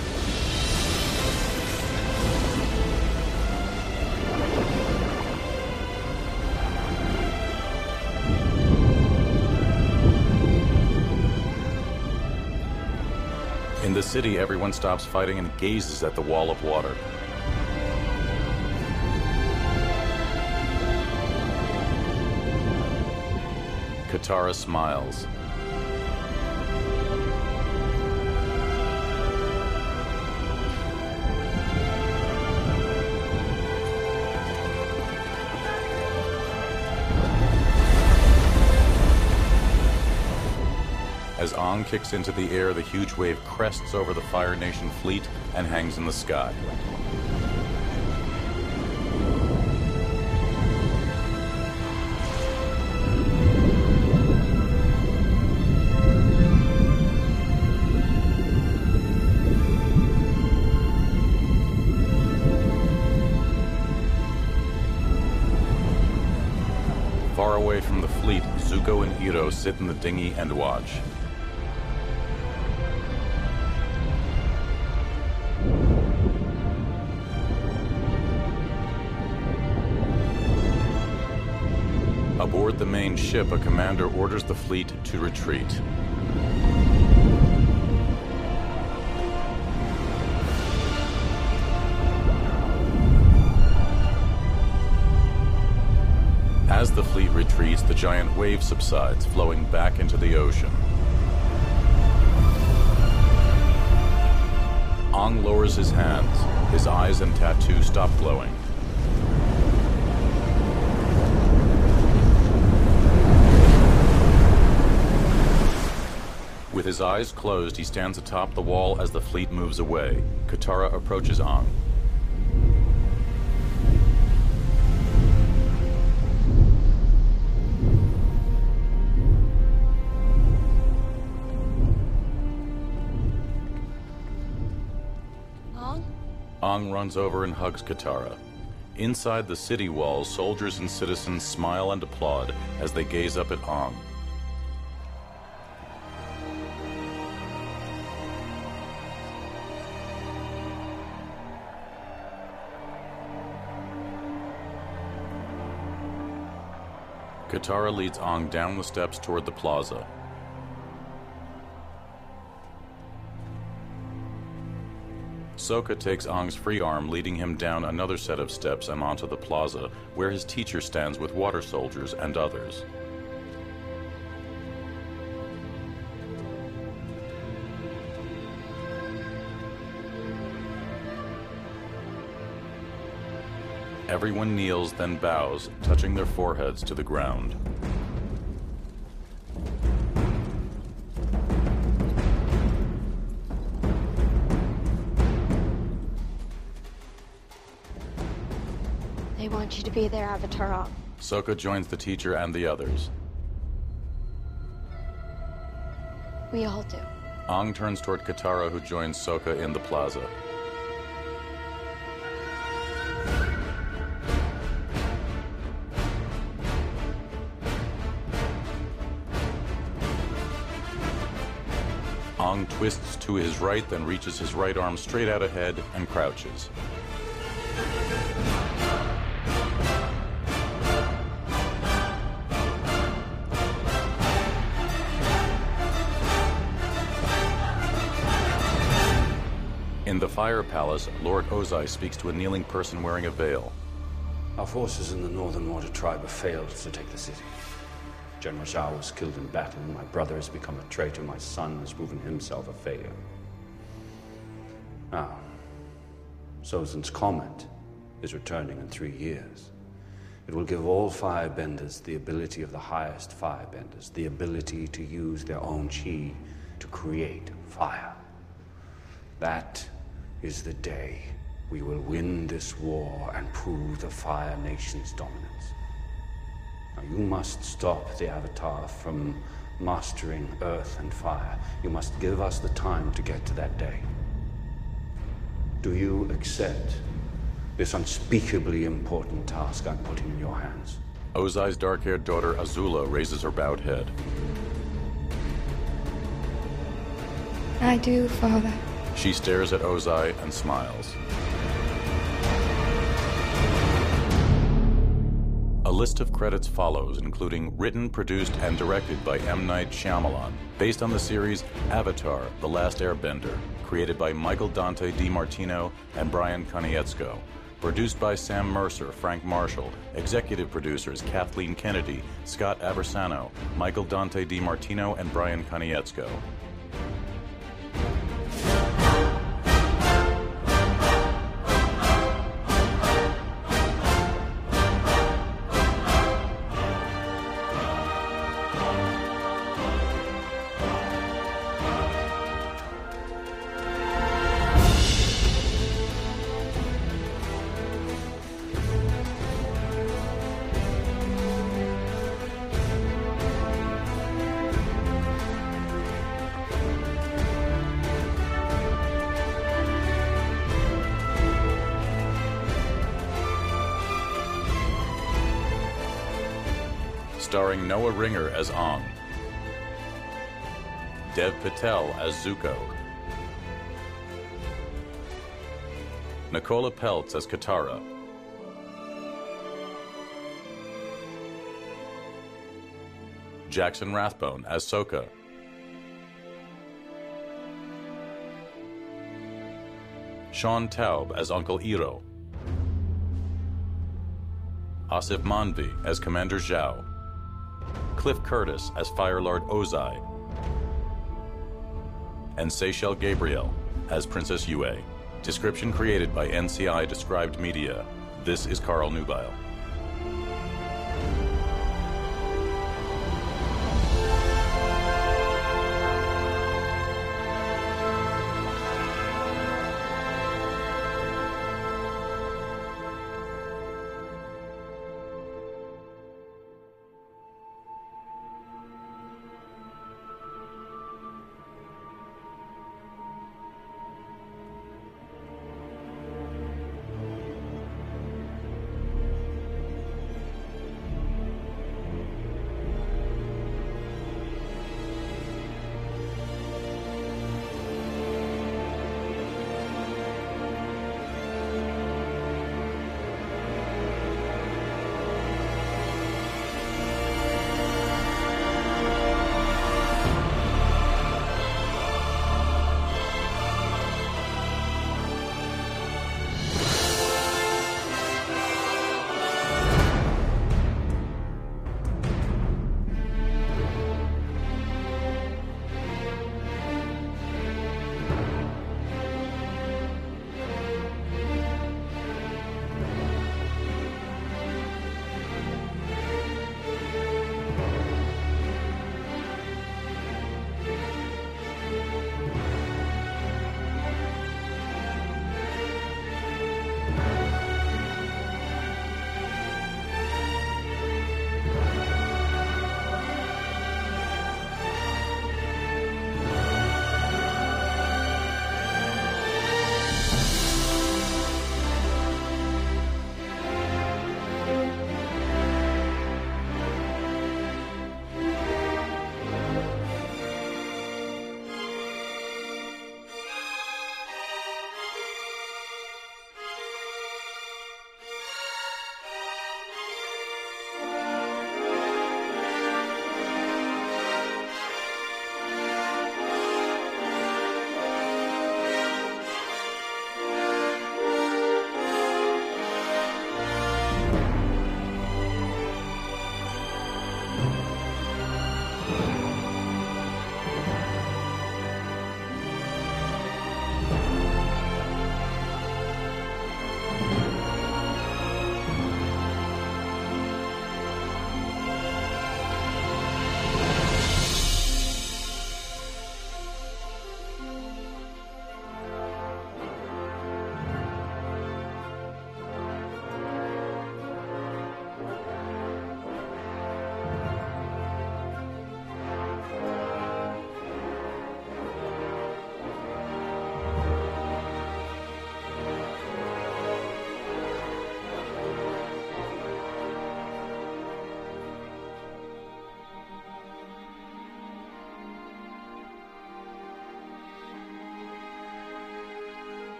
A: In the city, everyone stops fighting and gazes at the wall of water. Katara smiles. As Aang kicks into the air, the huge wave crests over the Fire Nation fleet and hangs in the sky. Far away from the fleet, Zuko and Iroh sit in the dinghy and watch. Aboard the main ship, a commander orders the fleet to retreat. As the fleet retreats, the giant wave subsides, flowing back into the ocean. Aang lowers his hands. His eyes and tattoo stop glowing. With his eyes closed, he stands atop the wall as the fleet moves away. Katara approaches Aang.
E: Aang?
A: Aang runs over and hugs Katara. Inside the city walls, soldiers and citizens smile and applaud as they gaze up at Aang. Katara leads Aang down the steps toward the plaza. Sokka takes Aang's free arm, leading him down another set of steps and onto the plaza, where his teacher stands with water soldiers and others. Everyone kneels, then bows, touching their foreheads to the ground.
B: They want you to be their avatar.
A: Sokka joins the teacher and the others.
B: We all do.
A: Aang turns toward Katara, who joins Sokka in the plaza. Aang twists to his right, then reaches his right arm straight out ahead and crouches. In the Fire Palace, Lord Ozai speaks to a kneeling person wearing a veil.
T: Our forces in the Northern Water Tribe have failed to take the city. General Zhao was killed in battle. My brother has become a traitor. My son has proven himself a failure. Now, Sozin's comet is returning in three years. It will give all firebenders the ability of the highest firebenders, the ability to use their own chi to create fire. That is the day we will win this war and prove the Fire Nation's dominance. Now, you must stop the Avatar from mastering earth and fire. You must give us the time to get to that day. Do you accept this unspeakably important task I'm putting in your hands?
A: Ozai's dark-haired daughter, Azula, raises her bowed head.
R: I do, Father.
A: She stares at Ozai and smiles. A list of credits follows, including written, produced, and directed by M. Night Shyamalan, based on the series Avatar: The Last Airbender, created by Michael Dante DiMartino and Brian Konietzko. Produced by Sam Mercer, Frank Marshall. Executive producers Kathleen Kennedy, Scott Aversano, Michael Dante DiMartino, and Brian Konietzko. Starring Noah Ringer as Aang, Dev Patel as Zuko, Nicola Peltz as Katara, Jackson Rathbone as Sokka, Sean Taub as Uncle Iroh, Asif Manvi as Commander Zhao, Cliff Curtis as Fire Lord Ozai, and Seychelle Gabriel as Princess Yue. Description created by N C I Described Media. This is Carl Newbile.